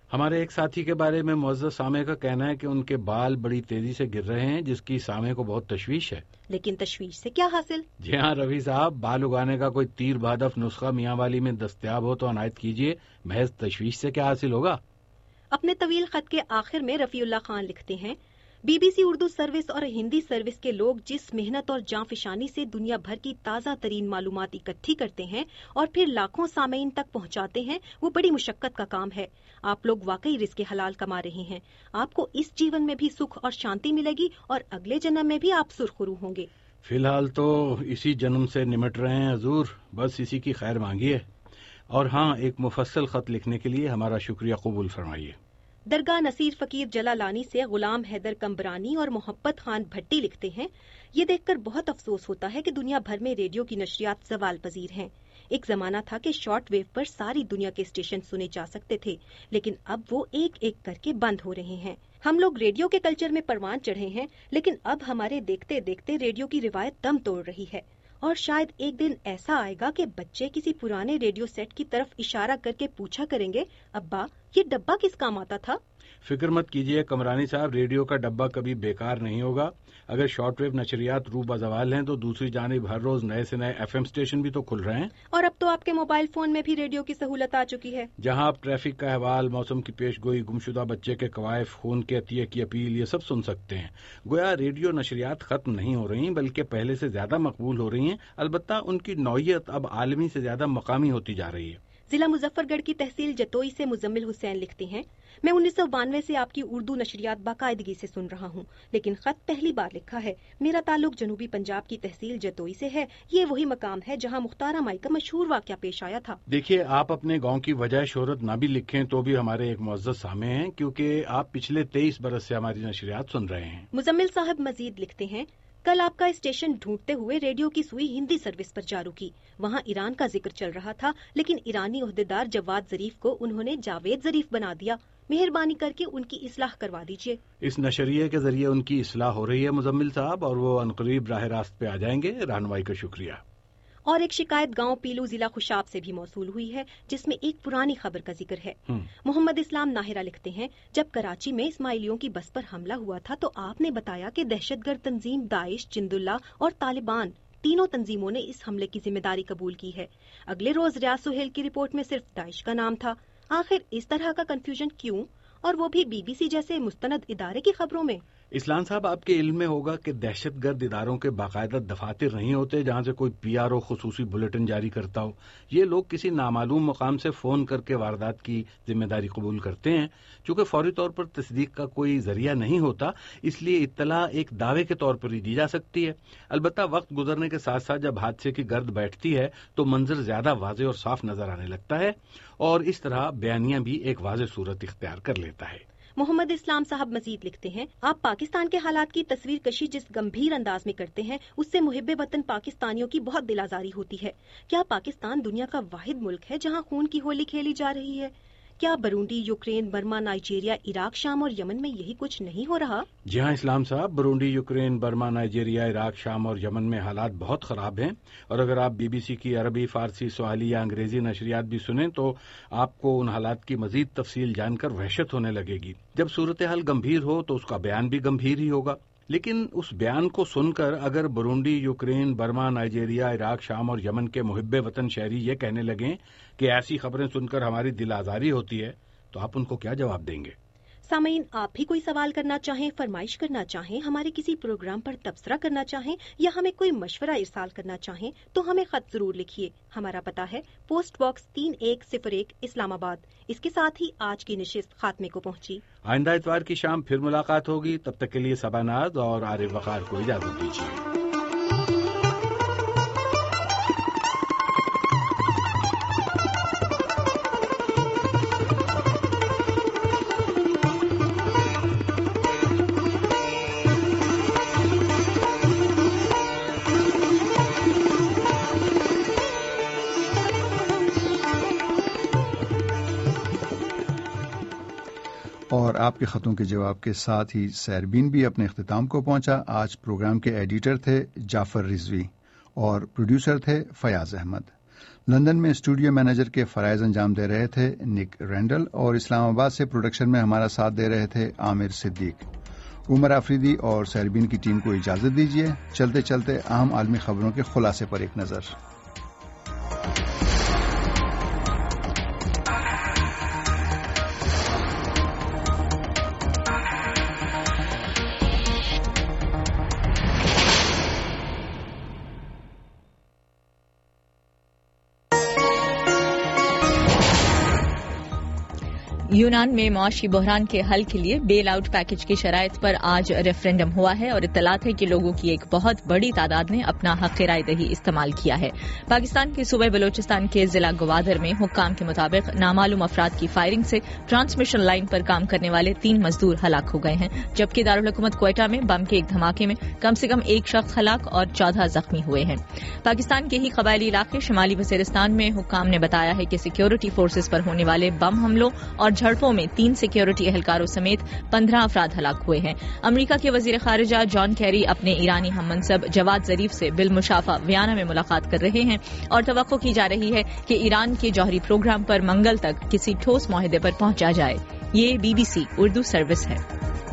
ہمارے ایک ساتھی کے بارے میں معزز سامع کا کہنا ہے کہ ان کے بال بڑی تیزی سے گر رہے ہیں، جس کی سامع کو بہت تشویش ہے۔ لیکن تشویش سے کیا حاصل؟ جی ہاں رفیع صاحب، بال اگانے کا کوئی تیر بہدف نسخہ میاں والی میں دستیاب ہو تو عنایت کیجیے، محض تشویش سے کیا حاصل ہوگا؟ اپنے طویل خط کے آخر میں رفیع اللہ خان لکھتے ہیں، B B C Urdu service اور ہندی سروس کے لوگ جس محنت اور جاں فشانی سے دنیا بھر کی تازہ ترین معلومات اکٹھی کرتے ہیں اور پھر لاکھوں سامعین تک پہنچاتے ہیں، وہ بڑی مشقت کا کام ہے۔ آپ لوگ واقعی رزق حلال کما رہے ہیں۔ آپ کو اس جیون میں بھی سکھ اور شانتی ملے گی اور اگلے جنم میں بھی آپ سرخرو ہوں گے۔ فی الحال تو اسی جنم سے نمٹ رہے ہیں حضور، بس اسی کی خیر مانگیے۔ اور ہاں، ایک مفصل خط لکھنے کے لیے ہمارا شکریہ قبول فرمائیے۔ درگاہ نصیر فقیر جلالانی سے غلام حیدر کمبرانی اور محبت خان بھٹی لکھتے ہیں، یہ دیکھ کر بہت افسوس ہوتا ہے کہ دنیا بھر میں ریڈیو کی نشریات زوال پذیر ہیں۔ ایک زمانہ تھا کہ شارٹ ویو پر ساری دنیا کے اسٹیشن سنے جا سکتے تھے، لیکن اب وہ ایک ایک کر کے بند ہو رہے ہیں۔ ہم لوگ ریڈیو کے کلچر میں پروان چڑھے ہیں، لیکن اب ہمارے دیکھتے دیکھتے ریڈیو کی روایت دم توڑ رہی ہے، اور شاید ایک دن ایسا آئے گا کہ بچے کسی پرانے ریڈیو سیٹ کی طرف اشارہ کر کے پوچھا کریں گے، ابا یہ ڈبہ کس کام آتا تھا؟ فکر مت کیجیے کمرانی صاحب، ریڈیو کا ڈبہ کبھی بیکار نہیں ہوگا۔ اگر شارٹ ویو نشریات رو بزوال ہیں تو دوسری جانب ہر روز نئے سے نئے ایف ایم اسٹیشن بھی تو کھل رہے ہیں، اور اب تو آپ کے موبائل فون میں بھی ریڈیو کی سہولت آ چکی ہے، جہاں آپ ٹریفک کا احوال، موسم کی پیش گوئی، گمشدہ بچے کے کوائف، خون کے عطیے کی اپیل، یہ سب سن سکتے ہیں۔ گویا ریڈیو نشریات ختم نہیں ہو رہی بلکہ پہلے سے زیادہ مقبول ہو رہی ہیں، البتہ ان کی نوعیت اب عالمی سے زیادہ مقامی ہوتی جا رہی ہے۔ ضلع مظفر گڑھ کی تحصیل جتوئی سے مزمل حسین لکھتے ہیں، میں 1992 سے آپ کی اردو نشریات باقاعدگی سے سن رہا ہوں، لیکن خط پہلی بار لکھا ہے۔ میرا تعلق جنوبی پنجاب کی تحصیل جتوئی سے ہے، یہ وہی مقام ہے جہاں مختار مائی کا مشہور واقعہ پیش آیا تھا۔ دیکھیے، آپ اپنے گاؤں کی وجہ شہرت نہ بھی لکھیں تو بھی ہمارے ایک معزز سامع ہیں، کیونکہ آپ پچھلے 23 برس سے ہماری نشریات سن رہے ہیں۔ مزمل صاحب مزید لکھتے ہیں، کل آپ کا اسٹیشن ڈھونڈتے ہوئے ریڈیو کی سوئی ہندی سروس پر جا رکی، وہاں ایران کا ذکر چل رہا تھا، لیکن ایرانی عہدیدار جواد ظریف کو انہوں نے جاوید ظریف بنا دیا، مہربانی کر کے ان کی اصلاح کروا دیجیے۔ اس نشریے کے ذریعے ان کی اصلاح ہو رہی ہے مزمل صاحب، اور وہ عنقریب راہ راست پہ آ جائیں گے، رہنمائی کا شکریہ۔ اور ایک شکایت گاؤں پیلو ضلع خوشاب سے بھی موصول ہوئی ہے، جس میں ایک پرانی خبر کا ذکر ہے۔ محمد اسلام ناہرہ لکھتے ہیں، جب کراچی میں اسماعیلیوں کی بس پر حملہ ہوا تھا تو آپ نے بتایا کہ دہشت گرد تنظیم داعش، جند اللہ اور طالبان تینوں تنظیموں نے اس حملے کی ذمہ داری قبول کی ہے۔ اگلے روز ریاض سہیل کی رپورٹ میں صرف داعش کا نام تھا۔ آخر اس طرح کا کنفیوژن کیوں، اور وہ بھی بی بی سی جیسے مستند ادارے کی خبروں میں؟ اسلام صاحب، آپ کے علم میں ہوگا کہ دہشت گرد اداروں کے باقاعدہ دفاتر نہیں ہوتے جہاں سے کوئی پی آر او خصوصی بلیٹن جاری کرتا ہو۔ یہ لوگ کسی نامعلوم مقام سے فون کر کے واردات کی ذمہ داری قبول کرتے ہیں۔ چونکہ فوری طور پر تصدیق کا کوئی ذریعہ نہیں ہوتا، اس لیے اطلاع ایک دعوے کے طور پر ہی دی جا سکتی ہے۔ البتہ وقت گزرنے کے ساتھ ساتھ جب حادثے کی گرد بیٹھتی ہے تو منظر زیادہ واضح اور صاف نظر آنے لگتا ہے، اور اس طرح بیانیہ بھی ایک واضح صورت اختیار کر لیتا ہے۔ محمد اسلام صاحب مزید لکھتے ہیں، آپ پاکستان کے حالات کی تصویر کشی جس گمبھیر انداز میں کرتے ہیں، اس سے محب وطن پاکستانیوں کی بہت دل آزاری ہوتی ہے۔ کیا پاکستان دنیا کا واحد ملک ہے جہاں خون کی ہولی کھیلی جا رہی ہے؟ کیا Burundi, Ukraine, Burma, Nigeria, Iraq, شام اور یمن میں یہی کچھ نہیں ہو رہا؟ جی ہاں اسلام صاحب، Burundi, Ukraine, Burma, Nigeria, Iraq, شام اور یمن میں حالات بہت خراب ہیں، اور اگر آپ بی بی سی کی عربی، فارسی، سواحلی یا انگریزی نشریات بھی سنیں تو آپ کو ان حالات کی مزید تفصیل جان کر وحشت ہونے لگے گی۔ جب صورتحال گمبھیر ہو تو اس کا بیان بھی گمبھیر ہی ہوگا، لیکن اس بیان کو سن کر اگر Burundi, Ukraine, Burma, Nigeria, Iraq, شام اور یمن کے محب وطن شہری یہ کہنے لگیں کہ ایسی خبریں سن کر ہماری دل آزاری ہوتی ہے، تو آپ ان کو کیا جواب دیں گے؟ سامعین، آپ بھی کوئی سوال کرنا چاہیں، فرمائش کرنا چاہیں، ہمارے کسی پروگرام پر تبصرہ کرنا چاہیں یا ہمیں کوئی مشورہ ارسال کرنا چاہیں تو ہمیں خط ضرور لکھیے۔ ہمارا پتہ ہے پوسٹ باکس 3101 اسلام آباد۔ اس کے ساتھ ہی آج کی نشست خاتمے کو پہنچی۔ آئندہ اتوار کی شام پھر ملاقات ہوگی، تب تک کے لیے صبا ناز اور عارف وقار کو اجازت دیجیے۔ اور آپ کے خطوں کے جواب کے ساتھ ہی سیربین بھی اپنے اختتام کو پہنچا۔ آج پروگرام کے ایڈیٹر تھے جعفر رضوی اور پروڈیوسر تھے فیاض احمد۔ लंदन में स्टूडियो मैनेजर के फराइज अंजाम दे रहे थे निक रैंडल और इस्लामाबाद से प्रोडक्शन में हमारा साथ दे रहे थे आमिर सिद्दीक। उमर आफरीदी और सैरबीन की टीम को इजाजत दीजिए। चलते चलते अहम आलमी खबरों के खुलासे पर एक नजर। यूनान में मुआशी बहरान के हल के लिए बेल आउट पैकेज की शराइत पर आज रेफरेंडम हुआ है और इत्तलात है कि लोगों की एक बहुत बड़ी तादाद ने अपना हक राय दही इस्तेमाल किया है। पाकिस्तान के सूबे बलोचिस्तान के जिला गवादर में हुक्काम के मुताबिक नामालूम अफराद की फायरिंग से ट्रांसमिशन लाइन पर काम करने वाले 3 मजदूर हलाक हो गए हैं, जबकि दारुल हुकूमत क्वेटा में बम के एक धमाके में कम से कम 1 शख्स हलाक और 14 जख्मी हुए हैं। पाकिस्तान के ही कबायली इलाके शिमाली वजीरिस्तान में हुक्काम ने बताया है कि सिक्योरिटी फोर्सेज पर होने वाले बम हमलों और झड़पों में 3 सिक्योरिटी एहलकारों समेत 15 अफराद हलाक हुए हैं। अमरीका के वजीर खारिजा जॉन कैरी अपने ईरानी हममनसब जवाद जरीफ से बिलमुशाफा वियना में मुलाकात कर रहे हैं और तवक्को की जा रही है कि ईरान के जौहरी प्रोग्राम पर मंगल तक किसी ठोस मुआहदे पर पहुंचा जाए। ये BBC उर्दू सर्विस है।